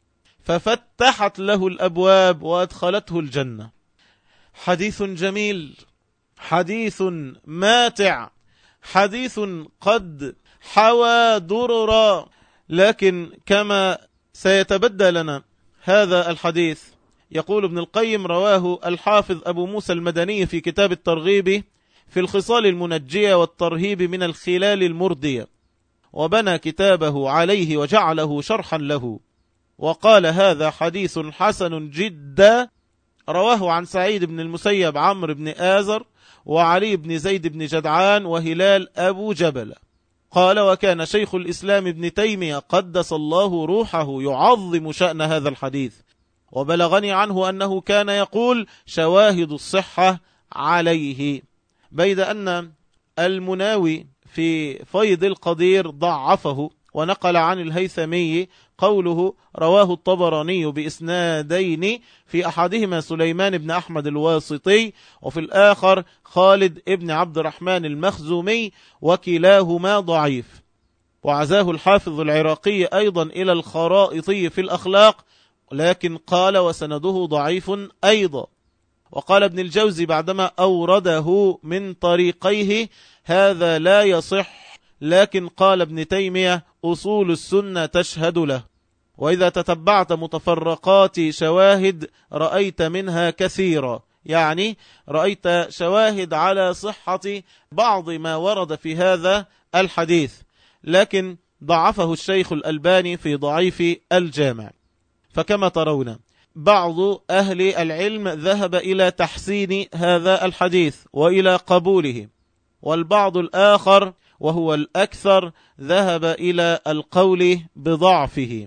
ففتحت له الأبواب وأدخلته الجنة. حديث جميل، حديث ماتع، حديث قد حوى دررا، لكن كما سيتبدى لنا هذا الحديث يقول ابن القيم رواه الحافظ أبو موسى المدني في كتاب الترغيب في الخصال المنجية والترهيب من الخلال المردية، وبنى كتابه عليه وجعله شرحا له، وقال هذا حديث حسن جدا رواه عن سعيد بن المسيب عمرو بن آزر وعلي بن زيد بن جدعان وهلال أبو جبل. قال وكان شيخ الإسلام ابن تيمية قدس الله روحه يعظم شأن هذا الحديث، وبلغني عنه أنه كان يقول شواهد الصحة عليه، بيد أن المناوي في فيض القدير ضعفه ونقل عن الهيثمي قوله رواه الطبراني بإسنادين في أحدهما سليمان بن أحمد الواسطي وفي الآخر خالد ابن عبد الرحمن المخزومي وكلاهما ضعيف. وعزاه الحافظ العراقي أيضا إلى الخرائطي في الأخلاق، لكن قال وسنده ضعيف أيضا. وقال ابن الجوزي بعدما أورده من طريقيه هذا لا يصح، لكن قال ابن تيمية أصول السنة تشهد له، وإذا تتبعت متفرقات شواهد رأيت منها كثيرا، يعني رأيت شواهد على صحة بعض ما ورد في هذا الحديث، لكن ضعفه الشيخ الألباني في ضعيف الجامع. فكما ترون بعض أهل العلم ذهب إلى تحسين هذا الحديث وإلى قبوله، والبعض الآخر وهو الأكثر ذهب إلى القول بضعفه.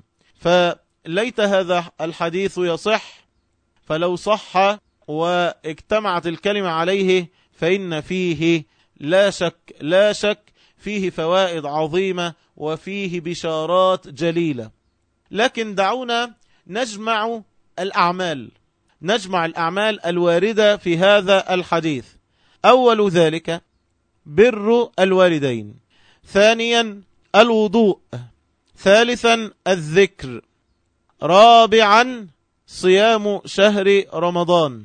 فليت هذا الحديث يصح، فلو صح واجتمعت الكلمة عليه فإن فيه لا شك لا شك فيه فوائد عظيمة وفيه بشارات جليلة. لكن دعونا نجمع الأعمال نجمع الأعمال الواردة في هذا الحديث. أول ذلك بر الوالدين، ثانيا الوضوء، ثالثا الذكر، رابعا صيام شهر رمضان،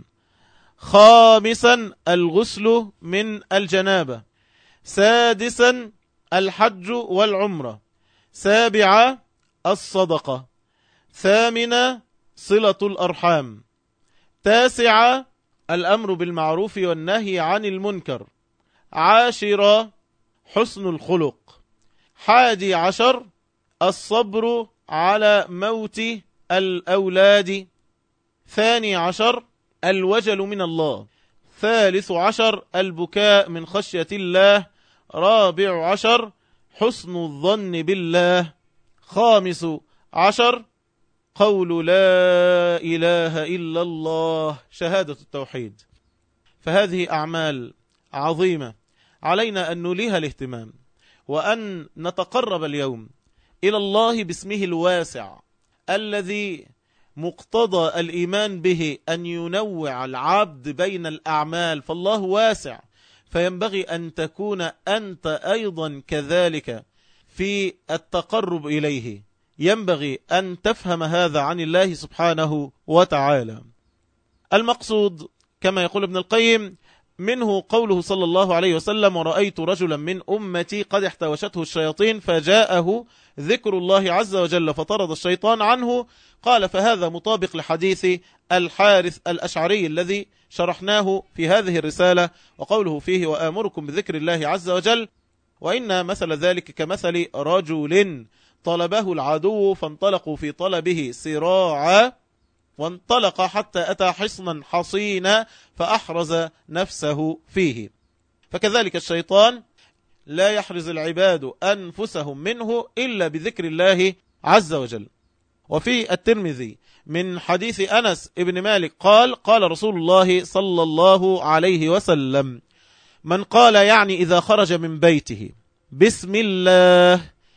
خامسا الغسل من الجنابة، سادسا الحج والعمرة، سابعا الصدقة، ثامنا صلة الأرحام، تاسعا الأمر بالمعروف والنهي عن المنكر، عاشرا حسن الخلق، حادي عشر الصبر على موت الأولاد، ثاني عشر الوجل من الله، ثالث عشر البكاء من خشية الله، رابع عشر حسن الظن بالله، خامس عشر قول لا إله إلا الله، شهادة التوحيد. فهذه أعمال عظيمة علينا أن نوليها الاهتمام، وأن نتقرب اليوم إلى الله باسمه الواسع الذي مقتضى الإيمان به أن ينوع العبد بين الأعمال، فالله واسع، فينبغي أن تكون أنت أيضا كذلك في التقرب إليه. ينبغي أن تفهم هذا عن الله سبحانه وتعالى. المقصود كما يقول ابن القيم منه قوله صلى الله عليه وسلم: ورأيت رجلا من أمتي قد احتوشته الشياطين فجاءه ذكر الله عز وجل فطرد الشيطان عنه. قال: فهذا مطابق لحديث الحارث الأشعري الذي شرحناه في هذه الرسالة، وقوله فيه: وآمركم بذكر الله عز وجل، وإن مثل ذلك كمثل رجل طلبه العدو فانطلقوا في طلبه سراعا، وانطلق حتى أتى حصنا حصينا فأحرز نفسه فيه. فكذلك الشيطان لا يحرز العباد أنفسهم منه إلا بذكر الله عز وجل. وفي الترمذي من حديث أنس ابن مالك قال: قال رسول الله صلى الله عليه وسلم: من قال يعني إذا خرج من بيته بسم الله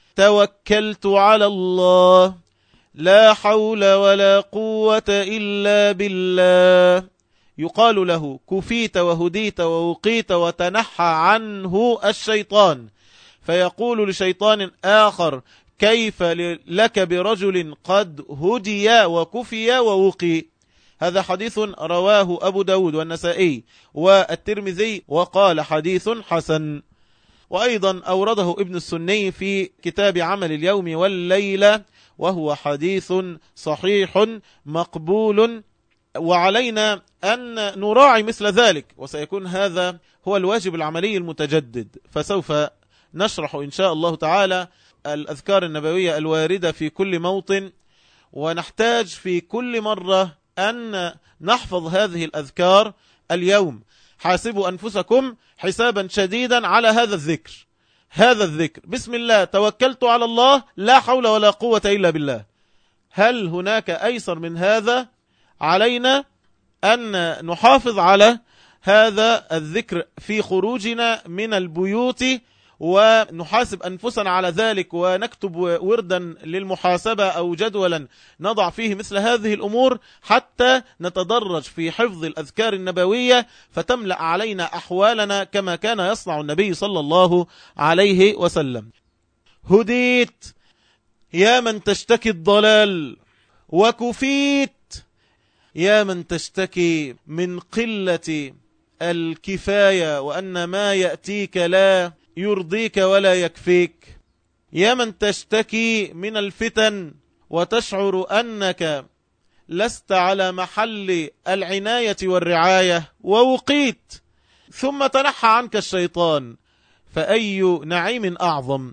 توكلت على الله لا حول ولا قوة إلا بالله، يقال له: كفيت وهديت ووقيت وتنحى عنه الشيطان. فيقول لشيطان آخر: كيف لك برجل قد هدي وكفي ووقي؟ هذا حديث رواه أبو داود والنسائي والترمذي وقال حديث حسن. وأيضا أورده ابن السني في كتاب عمل اليوم والليلة، وهو حديث صحيح مقبول. وعلينا أن نراعي مثل ذلك، وسيكون هذا هو الواجب العملي المتجدد. فسوف نشرح إن شاء الله تعالى الأذكار النبوية الواردة في كل موطن، ونحتاج في كل مرة أن نحفظ هذه الأذكار. اليوم حاسبوا أنفسكم حسابا شديدا على هذا الذكر، هذا الذكر: بسم الله توكلت على الله لا حول ولا قوة إلا بالله. هل هناك أيسر من هذا؟ علينا أن نحافظ على هذا الذكر في خروجنا من البيوت، ونحاسب أنفسنا على ذلك، ونكتب وردا للمحاسبة أو جدولا نضع فيه مثل هذه الأمور، حتى نتدرج في حفظ الأذكار النبوية فتملأ علينا أحوالنا كما كان يصنع النبي صلى الله عليه وسلم. هديت يا من تشتكي الضلال، وكفيت يا من تشتكي من قلة الكفاية وأن ما يأتيك لا يرضيك ولا يكفيك، يا من تشتكي من الفتن وتشعر أنك لست على محل العناية والرعاية، ووقيت ثم تنحى عنك الشيطان. فأي نعيم أعظم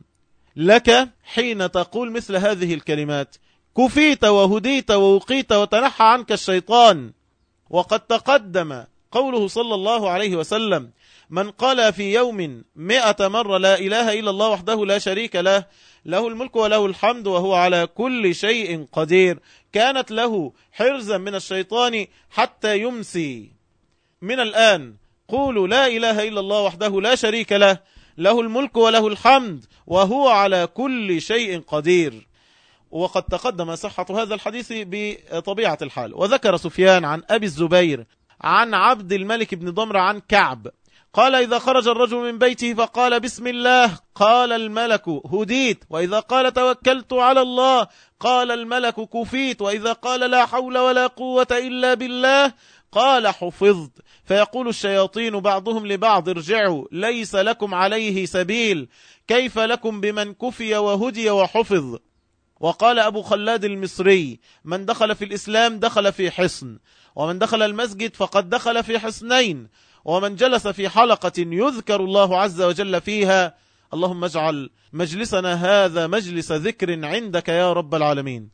لك حين تقول مثل هذه الكلمات: كفيت وهديت ووقيت وتنحى عنك الشيطان. وقد تقدم قوله صلى الله عليه وسلم: من قال في يوم مئة مرة لا إله إلا الله وحده لا شريك له، له الملك وله الحمد وهو على كل شيء قدير، كانت له حرزا من الشيطان حتى يمسي. من الآن قولوا لا إله إلا الله وحده لا شريك له، له الملك وله الحمد وهو على كل شيء قدير. وقد تقدم صحة هذا الحديث بطبيعة الحال. وذكر سفيان عن أبي الزبير عن عبد الملك بن ضمر عن كعب قال: إذا خرج الرجل من بيته فقال بسم الله قال الملك هديت، وإذا قال توكلت على الله قال الملك كفيت، وإذا قال لا حول ولا قوة إلا بالله قال حفظت. فيقول الشياطين بعضهم لبعض: ارجعوا ليس لكم عليه سبيل، كيف لكم بمن كفي وهدي وحفظ. وقال أبو خلاد المصري: من دخل في الإسلام دخل في حصن، ومن دخل المسجد فقد دخل في حصنين، ومن جلس في حلقة يذكر الله عز وجل فيها. اللهم اجعل مجلسنا هذا مجلس ذكر عندك يا رب العالمين.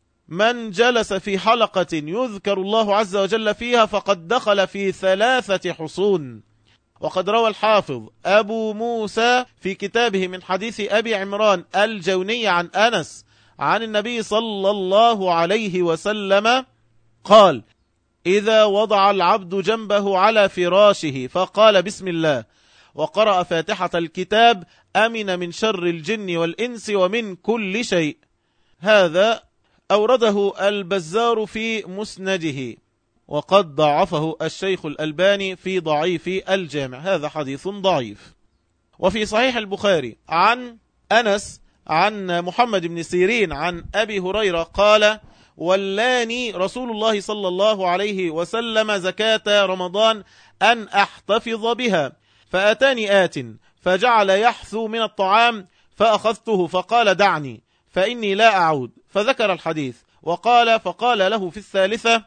من جلس في حلقة يذكر الله عز وجل فيها فقد دخل في ثلاثة حصون. وقد روى الحافظ أبو موسى في كتابه من حديث أبي عمران الجوني عن أنس عن النبي صلى الله عليه وسلم قال: إذا وضع العبد جنبه على فراشه فقال بسم الله وقرأ فاتحة الكتاب أمن من شر الجن والإنس ومن كل شيء. هذا أورده البزار في مسنده، وقد ضعفه الشيخ الألباني في ضعيف الجامع، هذا حديث ضعيف. وفي صحيح البخاري عن أنس عن محمد بن سيرين عن أبي هريرة قال: ولاني رسول الله صلى الله عليه وسلم زكاة رمضان أن أحتفظ بها، فأتاني آت فجعل يحثو من الطعام فأخذته فقال: دعني فإني لا أعود، فذكر الحديث وقال: فقال له في الثالثة: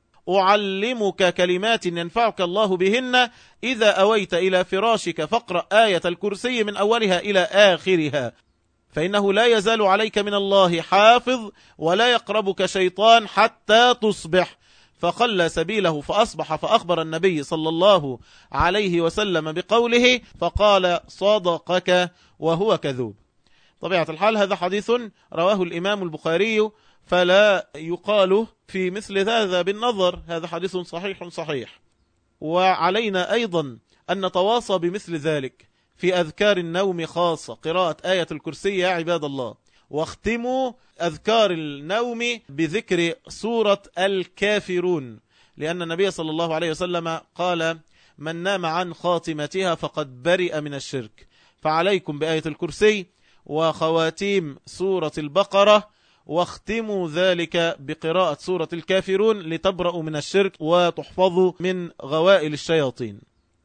أعلمك كلمات ينفعك الله بهن، إذا أويت إلى فراشك فاقرأ آية الكرسي من أولها إلى آخرها، فإنه لا يزال عليك من الله حافظ، ولا يقربك شيطان حتى تصبح. فخلى سبيله فأصبح، فأخبر النبي صلى الله عليه وسلم بقوله، فقال: صدقك وهو كذوب. طبيعة الحال هذا حديث رواه الإمام البخاري، فلا يقال في مثل هذا بالنظر، هذا حديث صحيح صحيح. وعلينا أيضا أن نتواصى بمثل ذلك في أذكار النوم خاصة، قراءة آية الكرسي يا عباد الله. واختموا أذكار النوم بذكر سورة الكافرون، لأن النبي صلى الله عليه وسلم قال: من نام عن خاتمتها فقد برئ من الشرك. فعليكم بآية الكرسي وخواتيم سورة البقرة، واختموا ذلك بقراءة سورة الكافرون لتبرأوا من الشرك وتحفظوا من غوائل الشياطين.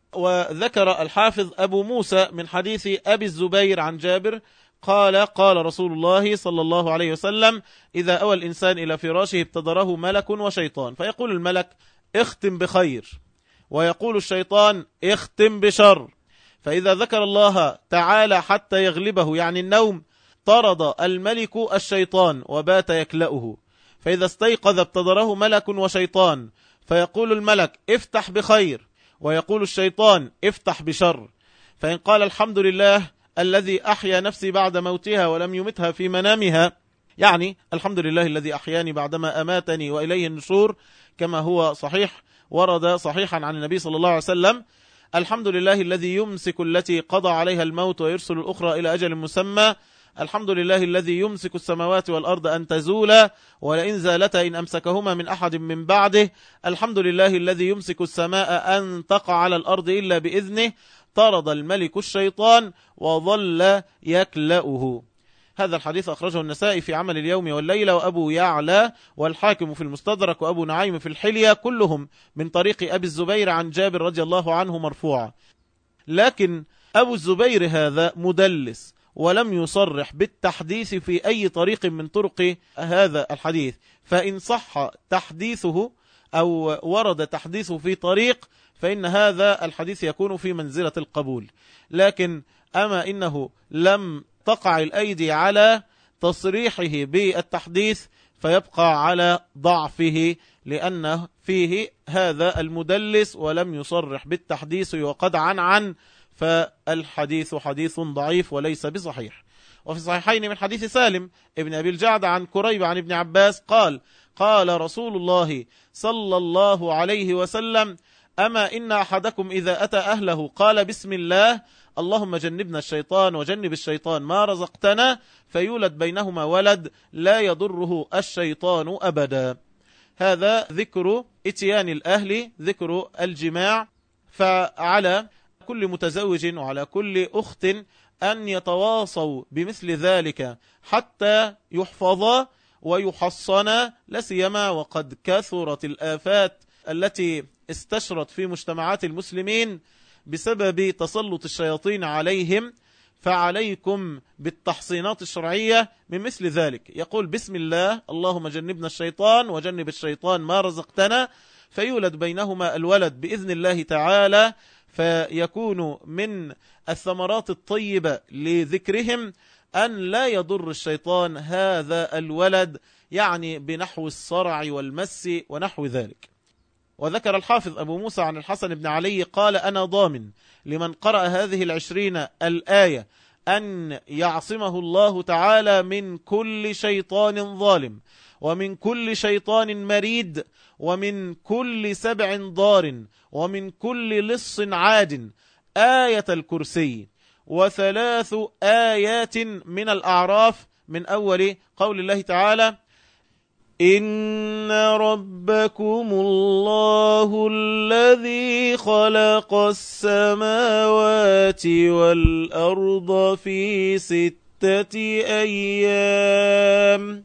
وذكر الحافظ أبو موسى من حديث أبي الزبير عن جابر قال: قال رسول الله صلى الله عليه وسلم: إذا أوى الإنسان إلى فراشه ابتدره ملك وشيطان، فيقول الملك: اختم بخير، ويقول الشيطان: اختم بشر. فإذا ذكر الله تعالى حتى يغلبه، يعني النوم، طرد الملك الشيطان وبات يكلأه. فإذا استيقظ ابتدره ملك وشيطان، فيقول الملك: افتح بخير، ويقول الشيطان: افتح بشر. فإن قال: الحمد لله الذي أحيا نفسي بعد موتها ولم يمتها في منامها، يعني الحمد لله الذي أحياني بعدما أماتني وإليه النشور، كما هو صحيح ورد صحيحا عن النبي صلى الله عليه وسلم: الحمد لله الذي يمسك التي قضى عليها الموت ويرسل الأخرى إلى أجل مسمى، الحمد لله الذي يمسك السماوات والأرض أن تزولا ولئن زالتا إن أمسكهما من أحد من بعده، الحمد لله الذي يمسك السماء أن تقع على الأرض إلا بإذنه، طرد الملك الشيطان وظل يكلأه. هذا الحديث أخرجه النسائي في عمل اليوم والليلة، وأبو يعلى والحاكم في المستدرك، وأبو نعيم في الحلية، كلهم من طريق أبي الزبير عن جابر رضي الله عنه مرفوعا. لكن أبو الزبير هذا مدلس، ولم يصرح بالتحديث في أي طريق من طرق هذا الحديث، فإن صح تحديثه أو ورد تحديثه في طريق فإن هذا الحديث يكون في منزلة القبول. لكن أما إنه لم تقع الأيدي على تصريحه بالتحديث فيبقى على ضعفه، لأنه فيه هذا المدلس ولم يصرح بالتحديث وقد عن عن فالحديث حديث ضعيف وليس بصحيح. وفي صحيحين من حديث سالم ابن أبي الجعد عن كريب عن ابن عباس قال: قال رسول الله صلى الله عليه وسلم: أما إن أحدكم إذا أتى أهله قال بسم الله اللهم جنبنا الشيطان وجنب الشيطان ما رزقتنا، فيولد بينهما ولد لا يضره الشيطان أبدا. هذا ذكر اتيان الأهل، ذكر الجماع. فعلى كل متزوج وعلى كل أخت أن يتواصوا بمثل ذلك حتى يحفظا ويحصنا، لسيما وقد كثرت الآفات التي استشرت في مجتمعات المسلمين بسبب تسلط الشياطين عليهم. فعليكم بالتحصينات الشرعية من مثل ذلك. يقول بسم الله اللهم جنبنا الشيطان وجنب الشيطان ما رزقتنا، فيولد بينهما الولد بإذن الله تعالى، فيكون من الثمرات الطيبة لذكرهم أن لا يضر الشيطان هذا الولد، يعني بنحو الصرع والمس ونحو ذلك. وذكر الحافظ أبو موسى عن الحسن بن علي قال: أنا ضامن لمن قرأ هذه العشرين الآية أن يعصمه الله تعالى من كل شيطان ظالم، ومن كل شيطان مريد، ومن كل سبع ضار، ومن كل لص عاد، آية الكرسي، وثلاث آيات من الأعراف، من أول قول الله تعالى: إن ربكم الله الذي خلق السماوات والأرض في ستة أيام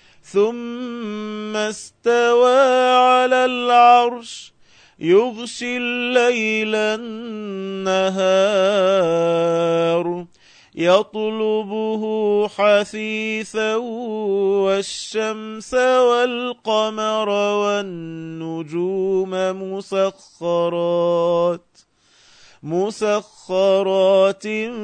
ثم استوى على العرش يغشي الليل النهار يطلبه حثيثا والشمس والقمر والنجوم مسخرات مسخرات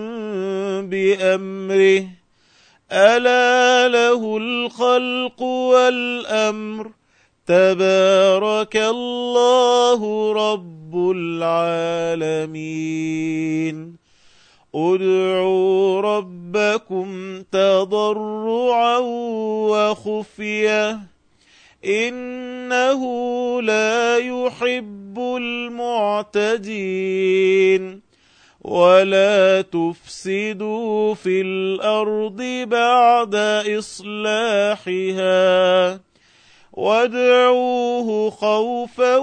بأمره ألا له الخلق والأمر تبارك الله رب العالمين ادعوا ربكم تضرعا وخفية إنه لا يحب المعتدين ولا تفسدوا في الأرض بعد إصلاحها وادعوه خوفا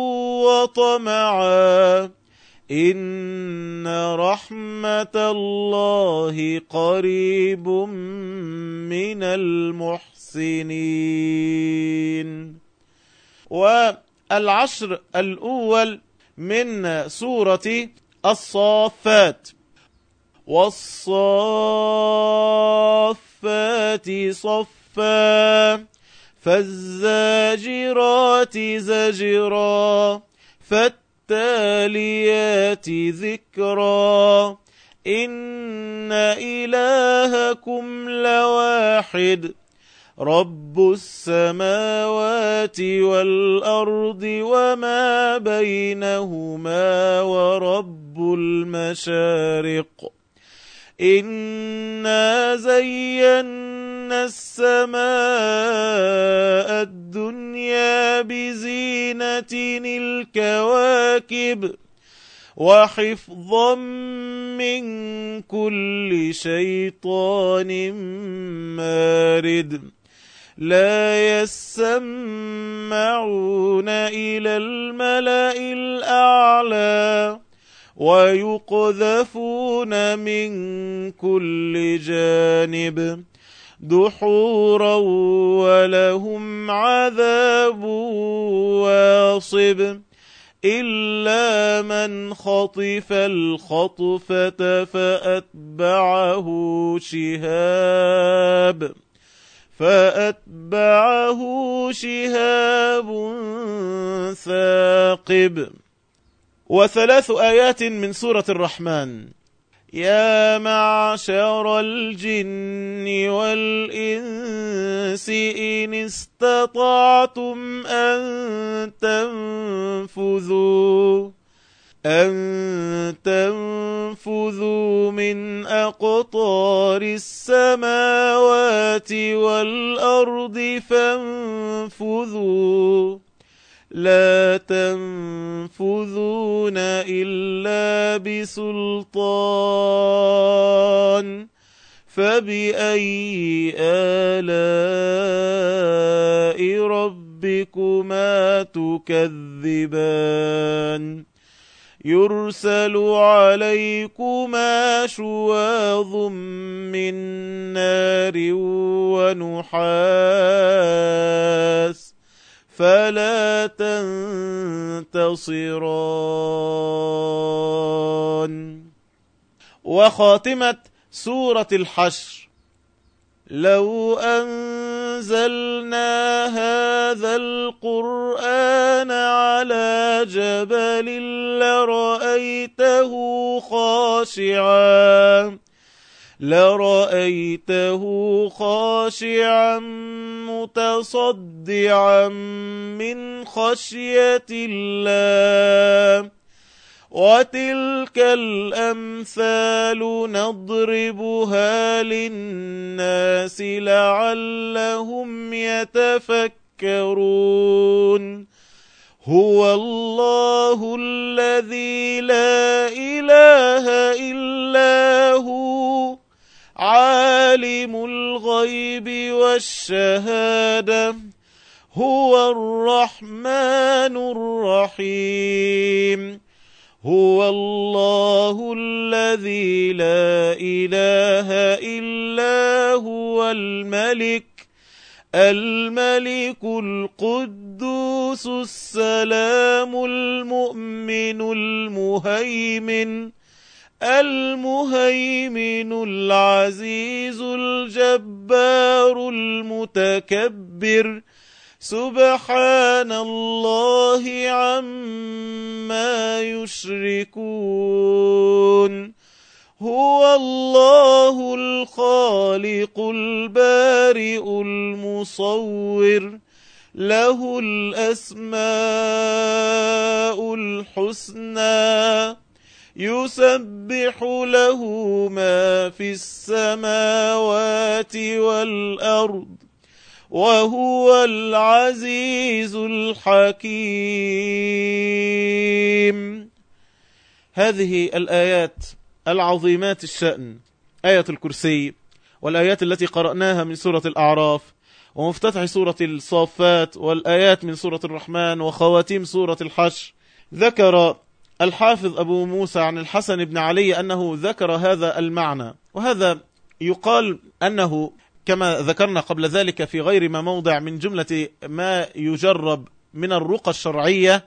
وطمعا إن رحمة الله قريب من المحسنين. والعشر الأول من سورة الصافات. والصافات صفا فالزاجرات زجرا فالتاليات ذكرا إن إلهكم لواحد رب السماوات والأرض وما بينهما ورب المشارق إنا زينا السماء الدنيا بزينة الكواكب وحفظا من كل شيطان مارد لا يسمعون إلى الملأ الأعلى ويقذفون من كل جانب دحورا ولهم عذاب واصب إلا من خطف الخطفة فأتبعه شهاب فأتبعه شهاب ثاقب. وثلاث آيات من سورة الرحمن. يا معشر الجن والإنس إن استطعتم أن تنفذوا أن تنفذوا من أقطار السماوات والأرض فانفذوا لا تنفذون إلا بسلطان فبأي آلاء ربكما تكذبان يرسل عليكما شواظ من نار ونحاس فلا تنتصران. وخاتمة سورة الحشر. لو أنزلنا هذا القرآن على جبل لرأيته خاشعا لرأيته خاشعا متصدعا من خشية الله وتلك الأمثال نضربها للناس لعلهم يتفكرون. هو الله الذي لا إله إلا هو عالم الغيب والشهادة هو الرحمن الرحيم هو الله الذي لا إله إلا هو الملك الملك القدوس السلام المؤمن المهيمن المهيمن العزيز الجبار المتكبر سبحان الله عما يشركون هو الله الخالق البارئ المصور له الأسماء الحسنى يسبح له ما في السماوات والأرض وهو العزيز الحكيم. هذه الآيات العظيمات الشأن، آية الكرسي والآيات التي قرأناها من سورة الأعراف ومفتتح سورة الصافات والآيات من سورة الرحمن وخواتيم سورة الحشر، ذكر الحافظ أبو موسى عن الحسن بن علي أنه ذكر هذا المعنى، وهذا يقال أنه كما ذكرنا قبل ذلك في غير ما موضع من جملة ما يجرب من الرقى الشرعية،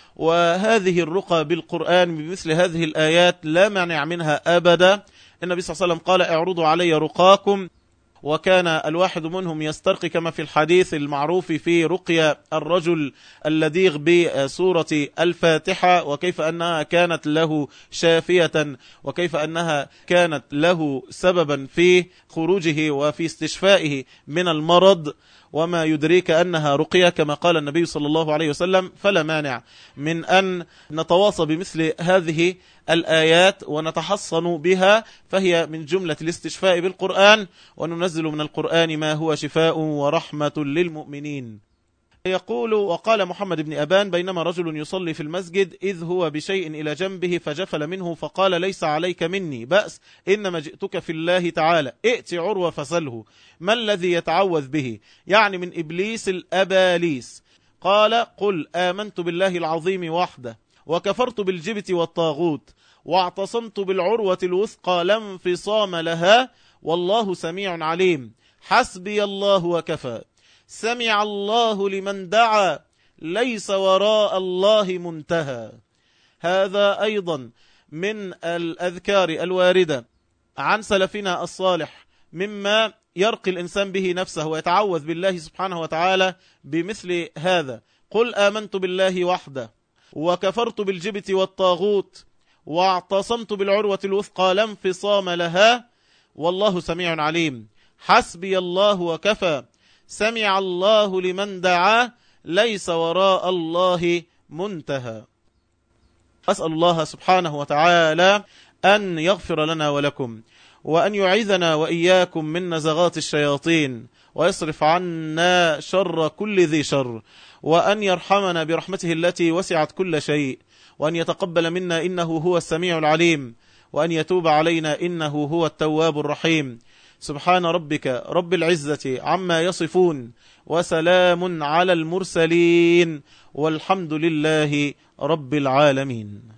وهذه الرقى بالقرآن بمثل هذه الآيات لا مانع منها أبدا. النبي صلى الله عليه وسلم قال اعرضوا علي رقاكم، وكان الواحد منهم يسترقي كما في الحديث المعروف في رقية الرجل اللديغ بسورة الفاتحة، وكيف أنها كانت له شافية وكيف أنها كانت له سببا في خروجه وفي استشفائه من المرض، وما يدريك أنها رقية كما قال النبي صلى الله عليه وسلم. فلا مانع من أن نتواصى بمثل هذه الآيات ونتحصن بها، فهي من جملة الاستشفاء بالقرآن، وننزل من القرآن ما هو شفاء ورحمة للمؤمنين. يقول وقال محمد بن أبان بينما رجل يصلي في المسجد إذ هو بشيء إلى جنبه فجفل منه فقال ليس عليك مني بأس إنما جئتك في الله تعالى ائت عروة فسله ما الذي يتعوذ به، يعني من إبليس الأباليس. قال قل آمنت بالله العظيم وحده وكفرت بالجبت والطاغوت واعتصمت بالعروة الوثقى لا انفصام لها والله سميع عليم حسبي الله وكفى سمع الله لمن دعا ليس وراء الله منتهى. هذا أيضا من الأذكار الواردة عن سلفنا الصالح مما يرقي الإنسان به نفسه ويتعوذ بالله سبحانه وتعالى بمثل هذا. قل آمنت بالله وحده وكفرت بالجبت والطاغوت واعتصمت بالعروة الوثقى لا انفصام لها والله سميع عليم حسبي الله وكفى سمع الله لمن دعا ليس وراء الله منتهى. أسأل الله سبحانه وتعالى أن يغفر لنا ولكم، وأن يعيذنا وإياكم من نزغات الشياطين، ويصرف عنا شر كل ذي شر، وأن يرحمنا برحمته التي وسعت كل شيء، وأن يتقبل منا إنه هو السميع العليم، وأن يتوب علينا إنه هو التواب الرحيم. سبحان ربك رب العزة عما يصفون، وسلام على المرسلين، والحمد لله رب العالمين.